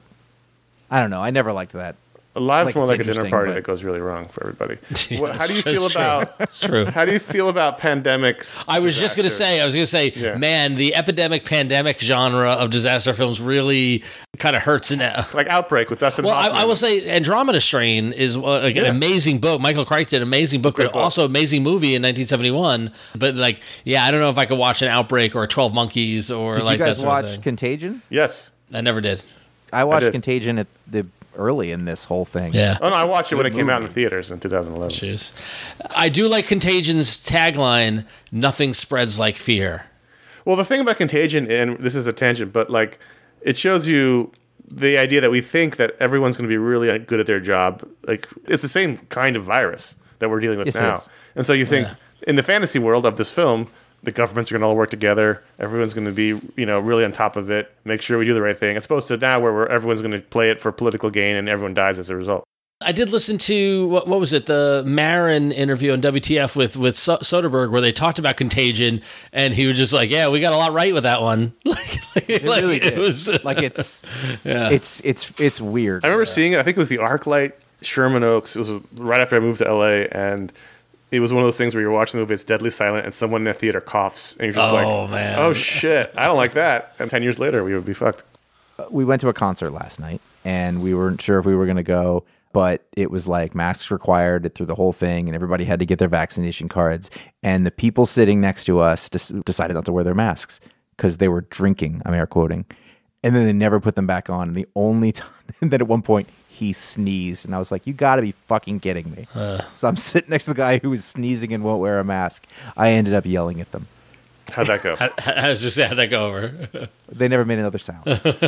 Speaker 3: I don't know. I never liked that.
Speaker 1: Alive's
Speaker 3: Like,
Speaker 1: more
Speaker 3: it's
Speaker 1: like a dinner
Speaker 3: interesting,
Speaker 1: party
Speaker 3: but-
Speaker 1: that goes really wrong for everybody.
Speaker 2: Yeah,
Speaker 1: What, how do you
Speaker 2: that's
Speaker 1: feel
Speaker 2: true.
Speaker 1: about
Speaker 2: True.
Speaker 1: how do you feel about pandemics?
Speaker 2: I was just going to
Speaker 1: disasters?
Speaker 2: say, I was going to say,
Speaker 1: Yeah.
Speaker 2: man, the epidemic pandemic genre of disaster films really kind of hurts in that.
Speaker 1: like Outbreak with Dustin
Speaker 2: Well, I,
Speaker 1: Hoffman.
Speaker 2: I will say Andromeda Strain is uh, like an
Speaker 1: Yeah.
Speaker 2: amazing book. Michael Crichton did an amazing book,
Speaker 1: Great
Speaker 2: but
Speaker 1: book.
Speaker 2: also amazing movie in nineteen seventy-one. But like, yeah, I don't know if I could watch an Outbreak or twelve Monkeys or
Speaker 3: Did
Speaker 2: like
Speaker 3: you guys
Speaker 2: that sort of
Speaker 3: watch
Speaker 2: thing.
Speaker 3: Contagion?
Speaker 1: Yes.
Speaker 2: I never did.
Speaker 3: I watched
Speaker 1: did.
Speaker 3: Contagion at the early in this whole thing.
Speaker 2: Yeah.
Speaker 1: Oh no, I watched it when it
Speaker 3: Good
Speaker 1: came out in
Speaker 3: movie.
Speaker 1: the theaters in two thousand eleven.
Speaker 2: Jeez. I do like Contagion's tagline, nothing spreads like fear.
Speaker 1: Well, the thing about Contagion, and this is a tangent, but like it shows you the idea that we think that everyone's going to be really good at their job. Like it's the same kind of virus that we're dealing with
Speaker 3: Yes, it
Speaker 1: now.
Speaker 3: is.
Speaker 1: And so you think
Speaker 2: Yeah.
Speaker 1: in the fantasy world of this film, the governments are going to all work together. Everyone's going to be, you know, really on top of it. Make sure we do the right thing. As opposed to now where we're, everyone's going to play it for political gain and everyone dies as a result.
Speaker 2: I did listen to what, what was it, the Marin interview on W T F with with so- Soderbergh, where they talked about Contagion, and he was just like, "Yeah, we got a lot right with that one." like, like,
Speaker 3: It really
Speaker 2: it
Speaker 3: did.
Speaker 2: was
Speaker 3: like it's
Speaker 2: yeah.
Speaker 3: it's it's it's weird.
Speaker 1: I remember seeing it. I think it was the ArcLight Sherman Oaks. It was right after I moved to L A, and it was one of those things where you're watching the movie, it's deadly silent, and someone in the theater coughs, and you're just
Speaker 2: Oh,
Speaker 1: like,
Speaker 2: man.
Speaker 1: oh shit, I don't like that. And ten years later, we would be fucked.
Speaker 3: We went to a concert last night, and we weren't sure if we were going to go, but it was like masks required through the whole thing, and everybody had to get their vaccination cards. And the people sitting next to us des- decided not to wear their masks because they were drinking. I'm air quoting, and then they never put them back on. And the only time that at one point he sneezed, and I was like, "You got to be fucking kidding me!"
Speaker 2: Uh.
Speaker 3: So I'm sitting next to the guy who was sneezing and won't wear a mask. I ended up yelling at them.
Speaker 1: How'd that go?
Speaker 2: I was just how'd that go over?
Speaker 3: They never made another sound.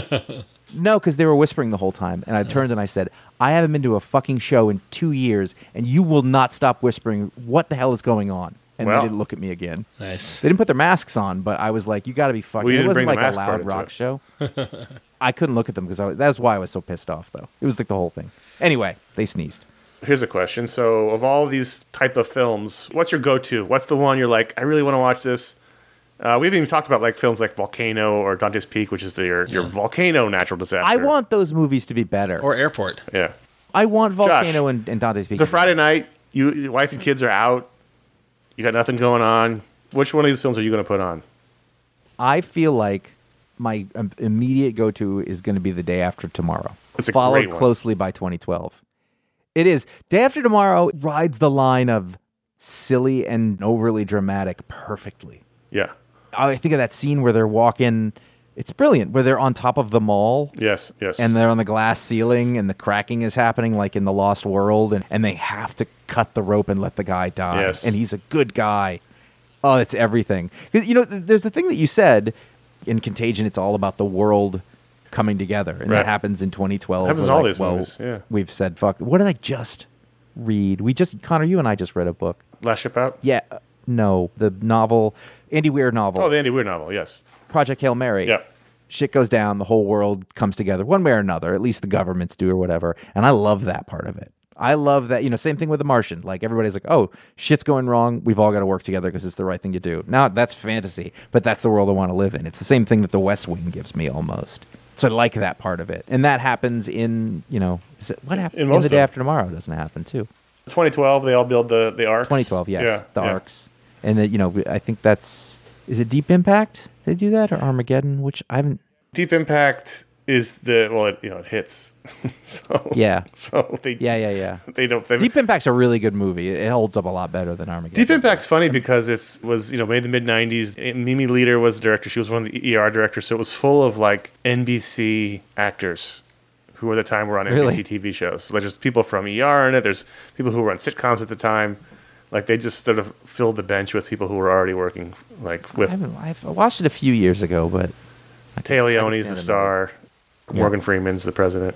Speaker 3: No, because they were whispering the whole time. And I turned and I said, I haven't been to a fucking show in two years, and you will not stop whispering. What the hell is going on? And
Speaker 1: Well.
Speaker 3: they didn't look at me again.
Speaker 2: Nice.
Speaker 3: They didn't put their masks on, but I was like, you got to be fucking.
Speaker 1: Well, you
Speaker 3: it
Speaker 1: didn't
Speaker 3: wasn't
Speaker 1: bring the
Speaker 3: like a
Speaker 1: mask part
Speaker 3: loud
Speaker 1: into
Speaker 3: rock
Speaker 1: it.
Speaker 3: show. I couldn't look at them because that's why I was so pissed off, though. It was like the whole thing. Anyway, they sneezed.
Speaker 1: Here's a question. So, of all these type of films, what's your go-to? What's the one you're like, I really want to watch this? Uh, we haven't even talked about like films like Volcano or Dante's Peak, which is the, your, your volcano natural disaster.
Speaker 3: I want those movies to be better.
Speaker 2: Or Airport.
Speaker 1: Yeah.
Speaker 3: I want Volcano
Speaker 1: Josh,
Speaker 3: and, and Dante's Peak.
Speaker 1: It's a Friday night. You, your wife and kids are out. You got nothing going on. Which one of these films are you going to put on?
Speaker 3: I feel like my um, immediate go-to is going to be The Day After Tomorrow,
Speaker 1: It's a
Speaker 3: followed
Speaker 1: great one.
Speaker 3: closely by twenty twelve. It is. Day After Tomorrow rides the line of silly and overly dramatic perfectly.
Speaker 1: Yeah.
Speaker 3: I think of that scene where they're walking. It's brilliant, where they're on top of the mall.
Speaker 1: Yes, yes.
Speaker 3: And they're on the glass ceiling, and the cracking is happening like in the Lost World, and, and they have to cut the rope and let the guy die.
Speaker 1: Yes.
Speaker 3: And he's a good guy. Oh, it's everything. 'Cause, you know, th- there's the thing that you said in Contagion, it's all about the world coming together. And
Speaker 1: Right.
Speaker 3: that happens in twenty twelve.
Speaker 1: Happens in
Speaker 3: We're
Speaker 1: all
Speaker 3: like,
Speaker 1: these
Speaker 3: well,
Speaker 1: movies, yeah.
Speaker 3: We've said, fuck. What did I just read? We just, Connor, you and I just read a book.
Speaker 1: Last Ship Out?
Speaker 3: Yeah. uh, No, the novel, Andy Weir novel,
Speaker 1: Oh, the Andy Weir novel, yes.
Speaker 3: Project Hail Mary.
Speaker 1: Yeah.
Speaker 3: Shit goes down, the whole world comes together one way or another. At least the governments do or whatever. And I love that part of it. I love that, you know, same thing with The Martian. Like everybody's like, oh, shit's going wrong. We've all got to work together because it's the right thing to do. Now, that's fantasy, but that's the world I want to live in. It's the same thing that The West Wing gives me almost. So I like that part of it. And that happens in, you know, is it, what happened
Speaker 1: In
Speaker 3: in,
Speaker 1: most
Speaker 3: The
Speaker 1: of
Speaker 3: Day
Speaker 1: them.
Speaker 3: After Tomorrow doesn't happen too.
Speaker 1: twenty twelve, they all build the, the arcs.
Speaker 3: twenty twelve, yes,
Speaker 1: Yeah,
Speaker 3: the
Speaker 1: yeah.
Speaker 3: arcs. And then, you know, I think that's, is it Deep Impact? They do that or Armageddon, which I haven't.
Speaker 1: Deep Impact is the, well, it, you know, it hits. so,
Speaker 3: Yeah.
Speaker 1: So they,
Speaker 3: Yeah, yeah, yeah.
Speaker 1: they don't, they,
Speaker 3: Deep Impact's a really good movie. It holds up a lot better than Armageddon.
Speaker 1: Deep Impact's funny because it's was you know made in the mid nineties. Mimi Leader was the director. She was one of the E R directors. So it was full of like N B C actors who at the time were on
Speaker 3: Really?
Speaker 1: N B C T V shows. So there's just people from E R in it. There's people who were on sitcoms at the time. Like they just sort of filled the bench with people who were already working like
Speaker 3: I
Speaker 1: with
Speaker 3: haven't, I've I watched it a few years ago, but I
Speaker 1: Tay
Speaker 3: can't- I
Speaker 1: Leone's
Speaker 3: can't
Speaker 1: the
Speaker 3: remember.
Speaker 1: star. Morgan Freeman's the president.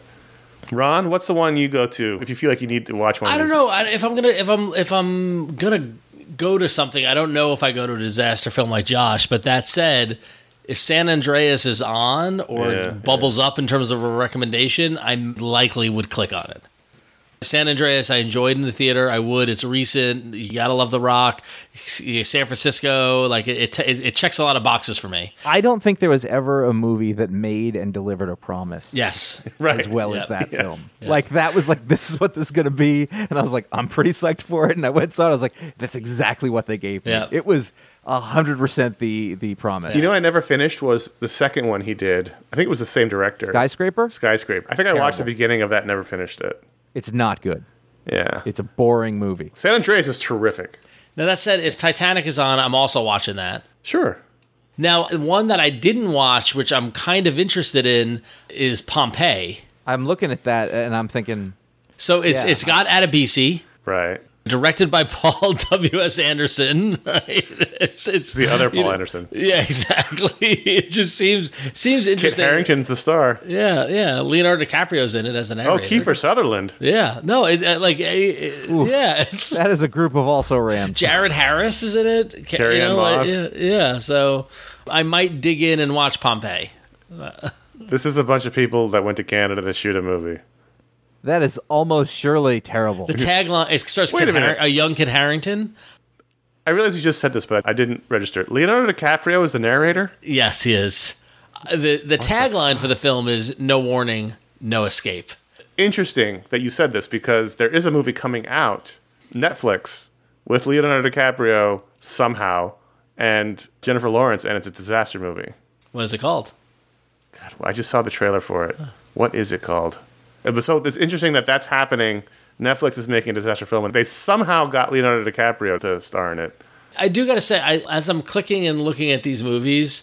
Speaker 1: Ron, what's the one you go to if you feel like you need to watch one?
Speaker 2: I
Speaker 1: of
Speaker 2: don't
Speaker 1: these?
Speaker 2: know I, if I'm gonna if I'm if I'm gonna go to something. I don't know if I go to a disaster film like Josh. But that said, if San Andreas is on or
Speaker 1: Yeah,
Speaker 2: bubbles up in terms of a recommendation, I likely would click on it. San Andreas, I enjoyed in the theater. I would. It's recent. You gotta love The Rock. San Francisco, like it, it, it checks a lot of boxes for me.
Speaker 3: I don't think there was ever a movie that made and delivered a promise.
Speaker 2: Yes,
Speaker 1: Right.
Speaker 3: As well as
Speaker 2: Yeah.
Speaker 3: that
Speaker 1: Yes.
Speaker 3: film. Like that was like, this is what this is going to be. And I was like, I'm pretty psyched for it. And I went and saw it. I was like, that's exactly what they gave me.
Speaker 2: Yeah.
Speaker 3: It was a hundred percent the, the promise.
Speaker 1: You know, what I never finished was the second one he did. I think it was the same director.
Speaker 3: Skyscraper?
Speaker 1: Skyscraper. I think I watched the beginning of that, and never finished it.
Speaker 3: It's not good.
Speaker 1: Yeah.
Speaker 3: It's a boring movie.
Speaker 1: San Andreas is terrific.
Speaker 2: Now that said, if Titanic is on, I'm also watching that.
Speaker 1: Sure.
Speaker 2: Now, one that I didn't watch, which I'm kind of interested in, is Pompeii.
Speaker 3: I'm looking at that and I'm thinking,
Speaker 2: So it's
Speaker 3: Yeah.
Speaker 2: it's got Adebisi,
Speaker 1: Right.
Speaker 2: directed by Paul W S Anderson. Right? It's it's
Speaker 1: The other
Speaker 2: you
Speaker 1: Paul
Speaker 2: know-
Speaker 1: Anderson.
Speaker 2: Yeah, exactly. It just seems seems
Speaker 1: Kit
Speaker 2: interesting.
Speaker 1: Harington's the star.
Speaker 2: Yeah, yeah. Leonardo DiCaprio's in it as the
Speaker 1: Oh,
Speaker 2: narrator.
Speaker 1: Kiefer Sutherland.
Speaker 2: Yeah, no, it, uh, like, uh, uh, yeah, it's
Speaker 3: that is a group of also rams.
Speaker 2: Jared Harris is in it. Ca-
Speaker 1: Carrie
Speaker 2: you
Speaker 1: Ann
Speaker 2: know, like,
Speaker 1: Moss.
Speaker 2: yeah, yeah, so I might dig in and watch Pompeii.
Speaker 1: This is a bunch of people that went to Canada to shoot a movie.
Speaker 3: That is almost surely terrible.
Speaker 2: The tagline it starts
Speaker 1: Wait a
Speaker 2: Kit
Speaker 1: minute.
Speaker 2: Har- a young Kit Harington.
Speaker 1: I realize you just said this, but I didn't register it. Leonardo DiCaprio is the narrator?
Speaker 2: Yes, he is. Uh, The the tagline for the film is "No warning, no escape."
Speaker 1: Interesting that you said this because there is a movie coming out, Netflix, with Leonardo DiCaprio somehow and Jennifer Lawrence, and it's a disaster movie.
Speaker 2: What is it called?
Speaker 1: God, I just saw the trailer for it. What is it called? It was so it's interesting that that's happening. Netflix is making a disaster film, and they somehow got Leonardo DiCaprio to star in it.
Speaker 2: I do got to say, I, as I'm clicking and looking at these movies,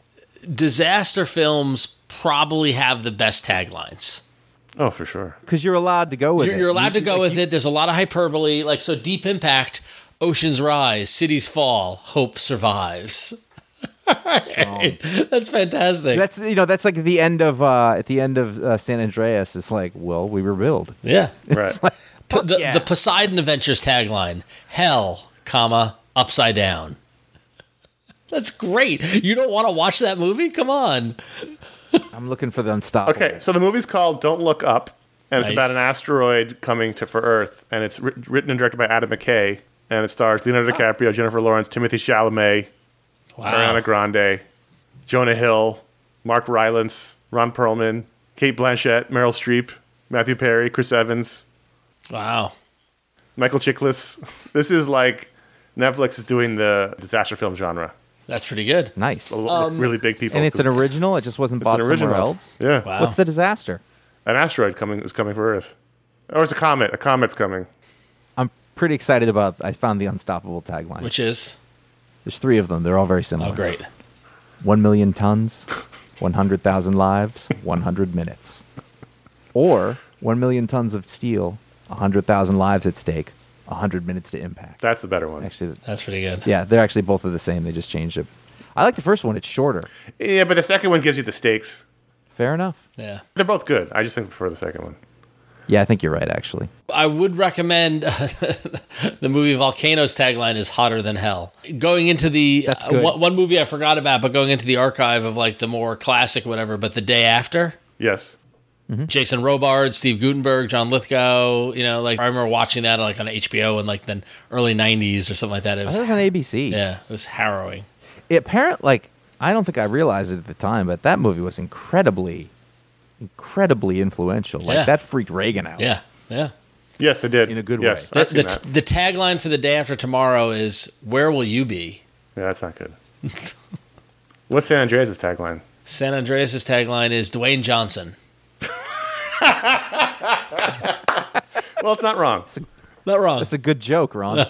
Speaker 2: disaster films probably have the best taglines.
Speaker 1: Oh, for sure.
Speaker 3: Because you're allowed to go with
Speaker 2: You're,
Speaker 3: it.
Speaker 2: you're allowed to
Speaker 3: You-
Speaker 2: go
Speaker 3: like,
Speaker 2: with
Speaker 3: you-
Speaker 2: it. There's a lot of hyperbole. Like, so Deep Impact, Oceans Rise, Cities Fall, Hope Survives. That's fantastic.
Speaker 3: That's you know that's like the end of uh, at the end of uh, San Andreas. It's like, well, we rebuild.
Speaker 2: yeah.
Speaker 1: Right.
Speaker 3: It's like,
Speaker 2: P- the,
Speaker 3: yeah.
Speaker 2: the Poseidon Adventures tagline: Hell, comma upside down. That's great. You don't want to watch that movie? Come on.
Speaker 3: I'm looking for the unstoppable.
Speaker 1: Okay, so the movie's called Don't Look Up, and it's
Speaker 2: Nice.
Speaker 1: about an asteroid coming to for Earth, and it's writ- written and directed by Adam McKay, and it stars Leonardo DiCaprio, Jennifer Lawrence, Timothy Chalamet,
Speaker 2: Wow.
Speaker 1: Ariana Grande, Jonah Hill, Mark Rylance, Ron Perlman, Kate Blanchett, Meryl Streep, Matthew Perry, Chris Evans,
Speaker 2: Wow.
Speaker 1: Michael Chiklis. This is like Netflix is doing the disaster film genre.
Speaker 2: That's pretty good.
Speaker 3: Nice.
Speaker 1: A lo- with really big people.
Speaker 3: And it's an original. It just wasn't
Speaker 1: It's
Speaker 3: bought
Speaker 1: an original.
Speaker 3: somewhere else.
Speaker 1: Yeah.
Speaker 2: Wow.
Speaker 3: What's the disaster?
Speaker 1: An asteroid coming is coming for Earth. Or it's a comet. A comet's coming.
Speaker 3: I'm pretty excited about. I found the Unstoppable tagline.
Speaker 2: Which is?
Speaker 3: There's three of them. They're all very similar.
Speaker 2: Oh, great.
Speaker 3: One million tons, one hundred thousand lives, one hundred minutes, or one million tons of steel, one hundred thousand lives at stake, one hundred minutes to impact.
Speaker 1: That's the better one.
Speaker 3: Actually,
Speaker 2: That's pretty good.
Speaker 3: yeah, they're actually both are the same. They just changed it. I like the first one. It's shorter.
Speaker 1: Yeah, but the second one gives you the stakes.
Speaker 3: Fair enough.
Speaker 2: Yeah.
Speaker 1: They're both good. I just think I prefer the second one.
Speaker 3: Yeah, I think you're right. Actually,
Speaker 2: I would recommend the movie Volcano's tagline is hotter than hell. Going into the
Speaker 3: That's
Speaker 2: uh,
Speaker 3: good.
Speaker 2: one, one movie I forgot about, but going into the archive of like the more classic whatever, but The Day After.
Speaker 1: Yes.
Speaker 2: Jason Robards, Steve Gutenberg, John Lithgow. You know, like I remember watching that like on H B O in like the early nineties or something like that. It
Speaker 3: I
Speaker 2: was
Speaker 3: thought it was on A B C.
Speaker 2: yeah, it was harrowing.
Speaker 3: It apparent like I don't think I realized it at the time, but that movie was incredibly, incredibly influential. Like
Speaker 2: Yeah.
Speaker 3: that freaked Reagan out.
Speaker 2: Yeah, yeah.
Speaker 1: Yes, I did.
Speaker 3: In a good
Speaker 1: yes,
Speaker 3: way.
Speaker 1: I've
Speaker 2: The,
Speaker 1: seen
Speaker 2: the,
Speaker 1: that.
Speaker 2: the tagline for The Day After Tomorrow is "Where will you be?"
Speaker 1: Yeah, that's not good. What's San Andreas' tagline?
Speaker 2: San Andreas' tagline is Dwayne Johnson.
Speaker 1: Well, it's not wrong.
Speaker 2: Not wrong.
Speaker 3: That's a good joke, Ron.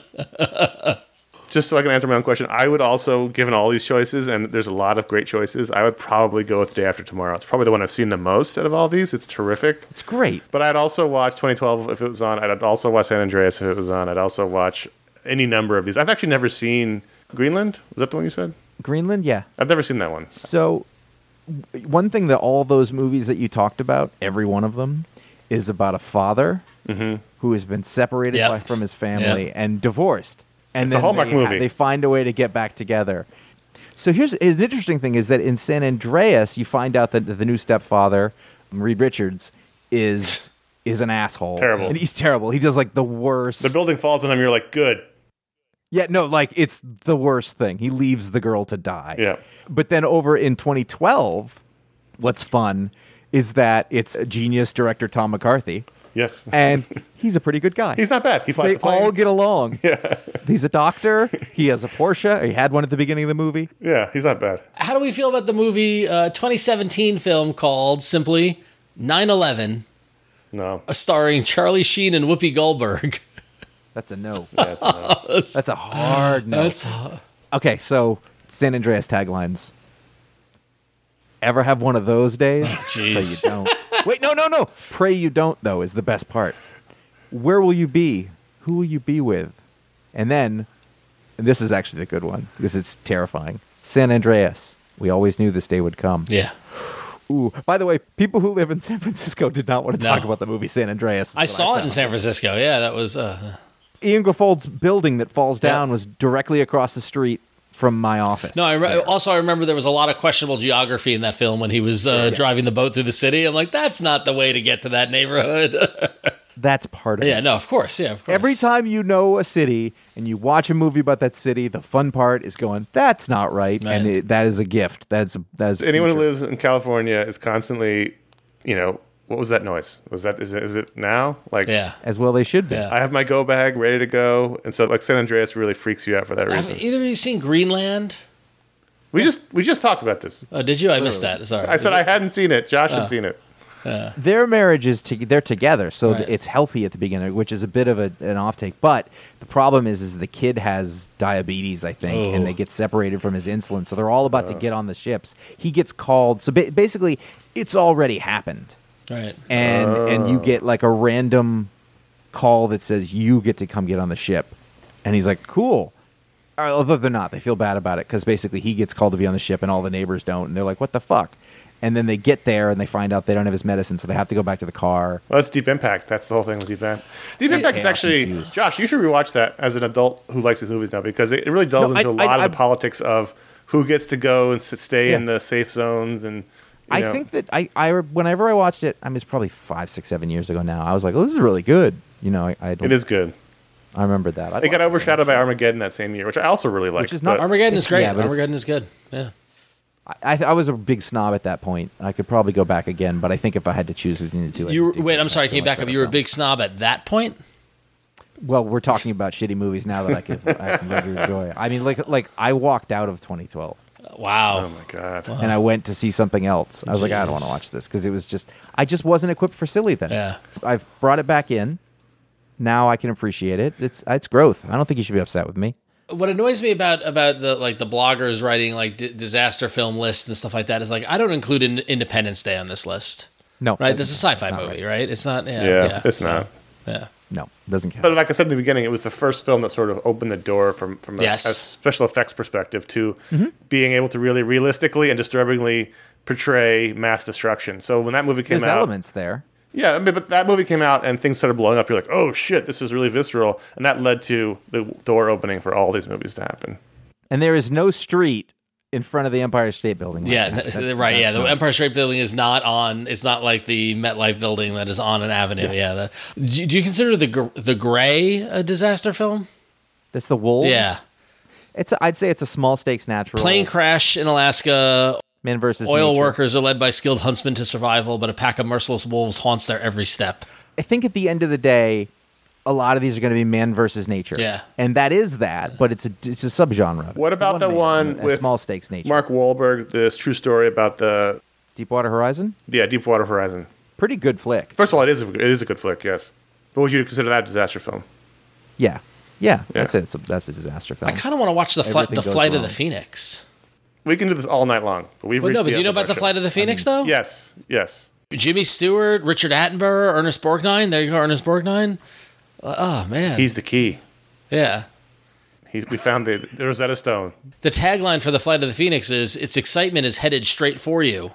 Speaker 1: Just so I can answer my own question, I would also, given all these choices, and there's a lot of great choices, I would probably go with The Day After Tomorrow. It's probably the one I've seen the most out of all these. It's terrific.
Speaker 3: It's great.
Speaker 1: But I'd also watch twenty twelve if it was on. I'd also watch San Andreas if it was on. I'd also watch any number of these. I've actually never seen Greenland. Was that the one you said?
Speaker 3: Greenland, yeah.
Speaker 1: I've never seen that one.
Speaker 3: So, w- one thing that all those movies that you talked about, every one of them, is about a father who has been separated
Speaker 2: Yep.
Speaker 3: by, from his family
Speaker 2: Yep.
Speaker 3: and divorced, and
Speaker 1: It's a
Speaker 3: then
Speaker 1: Hallmark
Speaker 3: they,
Speaker 1: movie.
Speaker 3: they find a way to get back together. So here's, here's an interesting thing: is that in San Andreas, you find out that the new stepfather, Reed Richards, is is an asshole.
Speaker 1: Terrible.
Speaker 3: and he's terrible. He does like the worst.
Speaker 1: The building falls on him. You're like, good.
Speaker 3: Yeah, no, like it's the worst thing. He leaves the girl to die.
Speaker 1: Yeah.
Speaker 3: But then over in twenty twelve, what's fun is that it's a genius director Tom McCarthy,
Speaker 1: Yes.
Speaker 3: and he's a pretty good guy.
Speaker 1: He's not bad. He flies
Speaker 3: They
Speaker 1: the plane.
Speaker 3: all get along. Yeah. He's a doctor. He has a Porsche. He had one at the beginning of the movie.
Speaker 1: Yeah, he's not bad.
Speaker 2: How do we feel about the movie uh, twenty seventeen film called simply nine eleven,
Speaker 1: No.
Speaker 2: starring Charlie Sheen and Whoopi Goldberg?
Speaker 3: That's a no.
Speaker 1: Yeah, it's a no.
Speaker 2: That's,
Speaker 3: That's a hard no.
Speaker 2: that's
Speaker 3: Okay, so San Andreas taglines. Ever have one of those days? Pray you
Speaker 2: jeez.
Speaker 3: don't. Wait, no, no, no. Pray you don't, though, is the best part. Where will you be? Who will you be with? And then, and this is actually the good one because it's terrifying. San Andreas. We always knew this day would come.
Speaker 2: Yeah.
Speaker 3: Ooh. By the way, people who live in San Francisco did not want to
Speaker 2: No.
Speaker 3: talk about the movie San Andreas. is
Speaker 2: I
Speaker 3: what
Speaker 2: saw it in
Speaker 3: found.
Speaker 2: San Francisco. Yeah, that was. Uh,
Speaker 3: Ian Graffold's building that falls down
Speaker 2: Yeah.
Speaker 3: was directly across the street from my office.
Speaker 2: no, I re-
Speaker 3: there.
Speaker 2: also I remember there was a lot of questionable geography in that film when he was uh,
Speaker 3: Yes.
Speaker 2: driving the boat through the city. I'm like, that's not the way to get to that neighborhood.
Speaker 3: That's part of
Speaker 2: yeah,
Speaker 3: it.
Speaker 2: no, of course, yeah, of course.
Speaker 3: Every time you know a city and you watch a movie about that city, the fun part is going, "That's not right,"
Speaker 2: Right.
Speaker 3: and it, that is a gift. That's a, that is a
Speaker 1: Anyone who
Speaker 3: feature.
Speaker 1: lives in California is constantly, you know, what was that noise? Was that is it, is it now? Like,
Speaker 2: Yeah.
Speaker 3: as well they should be.
Speaker 2: Yeah.
Speaker 1: I have my go bag ready to go, and so like San Andreas really freaks you out for that
Speaker 2: Have
Speaker 1: reason.
Speaker 2: either of you seen Greenland?
Speaker 1: We just we just talked about this.
Speaker 2: Oh, did you? I missed that. Sorry.
Speaker 1: I said I hadn't seen it. Josh had seen it.
Speaker 3: Their marriage is to, they're together, so
Speaker 2: Right.
Speaker 3: it's healthy at the beginning, which is a bit of a, an off take. But the problem is, is the kid has diabetes, I think,
Speaker 2: Oh.
Speaker 3: and they get separated from his insulin. So they're all about to get on the ships. He gets called. So ba- basically, it's already happened.
Speaker 2: Right.
Speaker 3: and and you get like a random call that says you get to come get on the ship, and he's like, cool. Or, although they're not, they feel bad about it because basically he gets called to be on the ship and all the neighbors don't, and they're like, what the fuck? And then they get there and they find out they don't have his medicine, so they have to go back to the car.
Speaker 1: Well, that's Deep Impact. That's the whole thing with Deep Impact. Deep Impact is
Speaker 3: chaos
Speaker 1: actually
Speaker 3: ensues.
Speaker 1: Josh. You should rewatch that as an adult who likes these movies now because it, it really delves
Speaker 3: No,
Speaker 1: into
Speaker 3: I-
Speaker 1: a lot
Speaker 3: I-
Speaker 1: of the
Speaker 3: I-
Speaker 1: politics of who gets to go and s- stay in
Speaker 3: Yeah.
Speaker 1: the safe zones and
Speaker 3: I
Speaker 1: know.
Speaker 3: think that I, I whenever I watched it, I mean, it's probably five, six, seven years ago now. I was like, "Oh, this is really good." You know, I, I don't.
Speaker 1: It is good.
Speaker 3: I remember that. I'd
Speaker 1: It got
Speaker 3: watch
Speaker 1: overshadowed by Armageddon that same year, which I also really liked.
Speaker 3: Which is not-
Speaker 1: but-
Speaker 2: Armageddon is
Speaker 3: It's-
Speaker 2: great.
Speaker 3: yeah, but it's-
Speaker 2: Armageddon is good. Yeah.
Speaker 3: I, I was a big snob at that point. I could probably go back again, but I think if I had to choose between the two, I
Speaker 2: You were,
Speaker 3: think
Speaker 2: wait, I'm sorry.
Speaker 3: that's
Speaker 2: Can you
Speaker 3: a
Speaker 2: back
Speaker 3: much
Speaker 2: up?
Speaker 3: better
Speaker 2: You were a
Speaker 3: film.
Speaker 2: big snob at that point.
Speaker 3: Well, we're talking about shitty movies now that I can I can really enjoy. I mean, like like I walked out of twenty twelve
Speaker 2: Wow.
Speaker 1: Oh my god.
Speaker 3: and I went to see something else. I was like, I don't want to
Speaker 2: Jeez.
Speaker 3: watch this because it was just I just wasn't equipped for silly then.
Speaker 2: Yeah.
Speaker 3: I've brought it back in. Now I can appreciate it. It's it's growth. I don't think you should be upset with me.
Speaker 2: What annoys me about about the like the bloggers writing like d- disaster film lists and stuff like that is like I don't include in- Independence Day on this list.
Speaker 3: No,
Speaker 2: Right?
Speaker 3: that's-
Speaker 2: This is a sci-fi
Speaker 3: that's not
Speaker 2: movie,
Speaker 3: right.
Speaker 2: right? It's not. Yeah.
Speaker 1: Yeah,
Speaker 2: yeah,
Speaker 1: it's
Speaker 2: so,
Speaker 1: not.
Speaker 2: Yeah.
Speaker 3: No, doesn't count.
Speaker 1: But like I said in the beginning, it was the first film that sort of opened the door from from a,
Speaker 2: Yes.
Speaker 1: a special effects perspective to
Speaker 3: Mm-hmm.
Speaker 1: being able to really realistically and disturbingly portray mass destruction. So when that movie came
Speaker 3: There's
Speaker 1: out,
Speaker 3: elements there.
Speaker 1: yeah, I mean, but that movie came out and things started blowing up. You're like, oh shit, this is really visceral, and that led to the door opening for all these movies to happen.
Speaker 3: And there is no street in front of the Empire State Building. like
Speaker 2: Yeah,
Speaker 3: that.
Speaker 2: n-
Speaker 3: That's-
Speaker 2: right. Yeah,
Speaker 3: that's
Speaker 2: the
Speaker 3: not-
Speaker 2: Empire State Building is not on. It's not like the MetLife Building that is on an avenue. Yeah. the, do, you- do you consider the Gr- the Gray a disaster film?
Speaker 3: That's the wolves.
Speaker 2: Yeah.
Speaker 3: It's. A, I'd say it's a small stakes natural.
Speaker 2: Plane crash in Alaska.
Speaker 3: Man versus
Speaker 2: Oil
Speaker 3: nature.
Speaker 2: workers are led by skilled huntsmen to survival, but a pack of merciless wolves haunts their every step.
Speaker 3: I think at the end of the day, a lot of these are going to be man versus nature.
Speaker 2: Yeah.
Speaker 3: and that is that, but it's a it's a subgenre.
Speaker 1: What
Speaker 3: It's
Speaker 1: about the
Speaker 3: man,
Speaker 1: one
Speaker 3: a
Speaker 1: with
Speaker 3: small stakes nature?
Speaker 1: Mark Wahlberg, this true story about the
Speaker 3: Deepwater Horizon,
Speaker 1: yeah Deepwater Horizon.
Speaker 3: pretty good flick.
Speaker 1: First of all, it is a, it is a good flick, yes. But would you consider that a disaster film?
Speaker 3: Yeah, yeah,
Speaker 1: Yeah.
Speaker 3: that's it. It's a, that's a disaster film.
Speaker 2: I kind of want to watch the flight,
Speaker 3: Everything
Speaker 2: the
Speaker 3: goes
Speaker 2: flight of
Speaker 3: wrong.
Speaker 2: the Phoenix.
Speaker 1: We can do this all night long. But we've
Speaker 2: Well,
Speaker 1: reached
Speaker 2: no, but
Speaker 1: the
Speaker 2: do you
Speaker 1: end
Speaker 2: know
Speaker 1: of
Speaker 2: about
Speaker 1: our
Speaker 2: the
Speaker 1: show.
Speaker 2: flight of the Phoenix though?
Speaker 1: Yes, yes.
Speaker 2: Jimmy Stewart, Richard Attenborough, Ernest Borgnine. There you go, Ernest Borgnine. Uh, oh man,
Speaker 1: He's the key.
Speaker 2: yeah.
Speaker 1: He's, we found the, the Rosetta Stone.
Speaker 2: The tagline for the Flight of the Phoenix is "Its excitement is headed straight for you."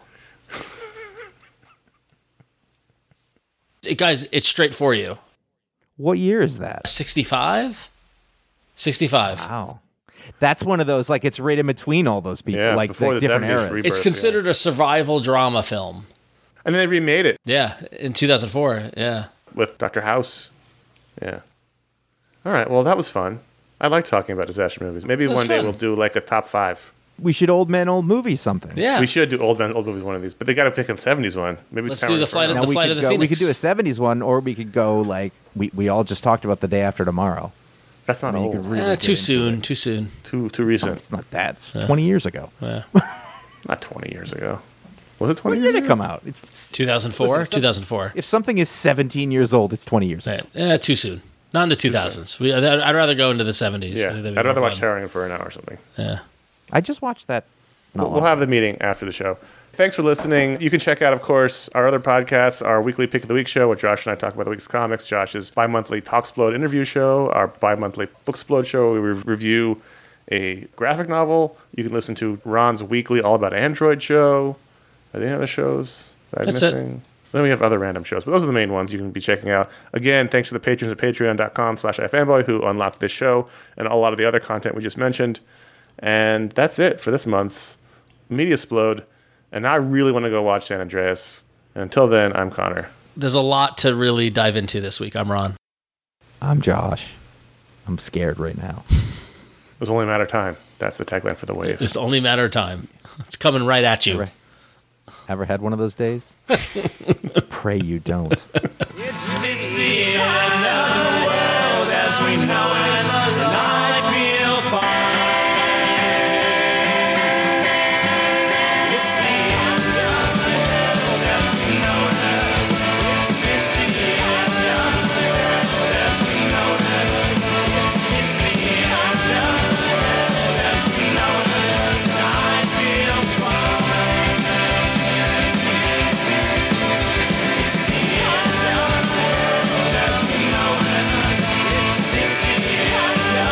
Speaker 2: It- guys, it's straight for you.
Speaker 3: What year is that?
Speaker 2: sixty-five? sixty-five.
Speaker 3: Wow, that's one of those like it's right in between all those people,
Speaker 1: Yeah,
Speaker 3: like
Speaker 1: before
Speaker 3: the
Speaker 1: the
Speaker 3: different
Speaker 1: seventies
Speaker 3: eras.
Speaker 1: rebirth.
Speaker 2: It's
Speaker 1: yeah.
Speaker 2: considered a survival drama film.
Speaker 1: And then they remade it
Speaker 2: Yeah, in two thousand four. Yeah.
Speaker 1: with Doctor House. Yeah. All right. Well, that was fun. I like talking about disaster movies. Maybe
Speaker 2: was
Speaker 1: one day
Speaker 2: fun.
Speaker 1: we'll do like a top five.
Speaker 3: We should old men, old movies something.
Speaker 2: Yeah.
Speaker 1: We should do old men, old movies one of these, but they got to pick a seventies one. Maybe
Speaker 2: Let's
Speaker 1: Tower
Speaker 2: do the
Speaker 1: Inferno.
Speaker 2: Flight of-
Speaker 3: Now
Speaker 2: The
Speaker 3: we
Speaker 2: Flight
Speaker 3: could
Speaker 2: of the
Speaker 3: go, We
Speaker 2: Phoenix.
Speaker 3: could do a seventies one, or we could go like we, we all just talked about The Day After Tomorrow.
Speaker 1: That's not
Speaker 3: I mean, you
Speaker 1: old.
Speaker 3: could really
Speaker 2: Eh,
Speaker 3: get
Speaker 2: too
Speaker 3: into
Speaker 2: soon.
Speaker 3: it.
Speaker 2: Too soon.
Speaker 1: Too too
Speaker 3: No,
Speaker 1: recent.
Speaker 3: it's not that. It's twenty years ago.
Speaker 2: Yeah.
Speaker 1: Not twenty years ago. Was it twenty
Speaker 3: When
Speaker 1: years
Speaker 3: did it
Speaker 1: ago?
Speaker 3: come out? It's
Speaker 2: two thousand four.
Speaker 3: Listen,
Speaker 2: two thousand four.
Speaker 3: If something is seventeen years old, it's twenty years old.
Speaker 2: Right. Eh, too soon. Not in the two thousands. We, I'd I'd rather go into the seventies.
Speaker 1: Yeah.
Speaker 2: I think that'd
Speaker 1: I'd
Speaker 2: be
Speaker 1: rather
Speaker 2: more
Speaker 1: watch
Speaker 2: fun.
Speaker 1: Towering for an hour or something.
Speaker 2: Yeah.
Speaker 3: I just watched that. not
Speaker 1: We'll, we'll
Speaker 3: long
Speaker 1: have the meeting after the show. Thanks for listening. You can check out, of course, our other podcasts, our weekly Pick of the Week show, where Josh and I talk about the week's comics, Josh's bi-monthly Talksplode interview show, our bi-monthly Booksplode show, where we re- review a graphic novel. You can listen to Ron's weekly All About Android show. Are there any other shows that I'm
Speaker 2: That's it.
Speaker 1: missing? Then we have other random shows, but those are the main ones you can be checking out. Again, thanks to the patrons at patreon.com slash ifanboy who unlocked this show and a lot of the other content we just mentioned. And that's it for this month's Media Splode. And I really want to go watch San Andreas. And until then, I'm Connor.
Speaker 2: There's a lot to really dive into this week. I'm Ron.
Speaker 3: I'm Josh. I'm scared right now.
Speaker 1: It was only a matter of time. That's the tagline for the wave.
Speaker 2: It's only a matter of time. It's coming right at you.
Speaker 3: Ever, ever had one of those days? Pray you don't.
Speaker 4: It's, it's the end of the world as we know it, and I feel fine. It's the end of the world as we know it. It's, it's the end of the world as we know it. It's the end of the world as we know it, and I feel fine. It's the end of the world as we know it. It's, it's the end of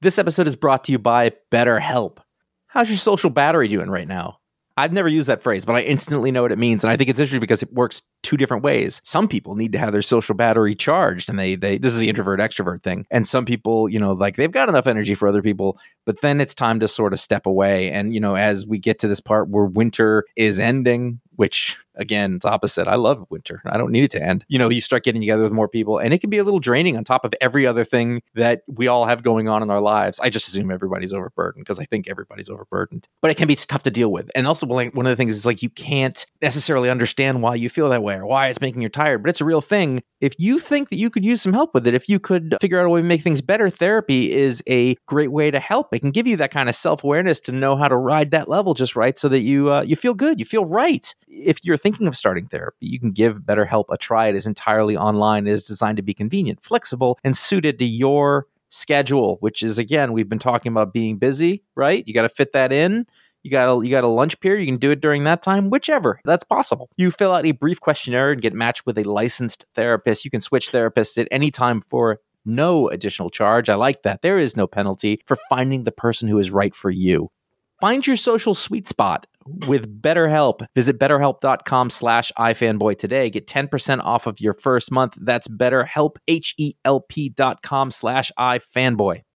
Speaker 3: This episode is brought to you by BetterHelp. How's your social battery doing right now? I've never used that phrase, but I instantly know what it means. And I think it's interesting because it works two different ways. Some people need to have their social battery charged, and they, they, this is the introvert extrovert thing. And some people, you know, like they've got enough energy for other people, but then it's time to sort of step away. And, you know, as we get to this part where winter is ending, which again, it's opposite. I love winter. I don't need it to end. You know, you start getting together with more people, and it can be a little draining on top of every other thing that we all have going on in our lives. I just assume everybody's overburdened because I think everybody's overburdened, but it can be tough to deal with. And also, like, one of the things is like you can't necessarily understand why you feel that way or why it's making you tired, but it's a real thing. If you think that you could use some help with it, if you could figure out a way to make things better, therapy is a great way to help. It can give you that kind of self-awareness to know how to ride that level just right so that you uh, you feel good, you feel right. If you're thinking of starting therapy, you can give BetterHelp a try. It is entirely online. It is designed to be convenient, flexible, and suited to your schedule, which is, again, we've been talking about being busy, right? You got to fit that in. You got a, you got a lunch period. You can do it during that time, whichever. That's possible. You fill out a brief questionnaire and get matched with a licensed therapist. You can switch therapists at any time for no additional charge. I like that. There is no penalty for finding the person who is right for you. Find your social sweet spot with BetterHelp. Visit betterhelp.com slash ifanboy today. Get ten percent off of your first month. That's BetterHelp, H E L P dot com slash ifanboy.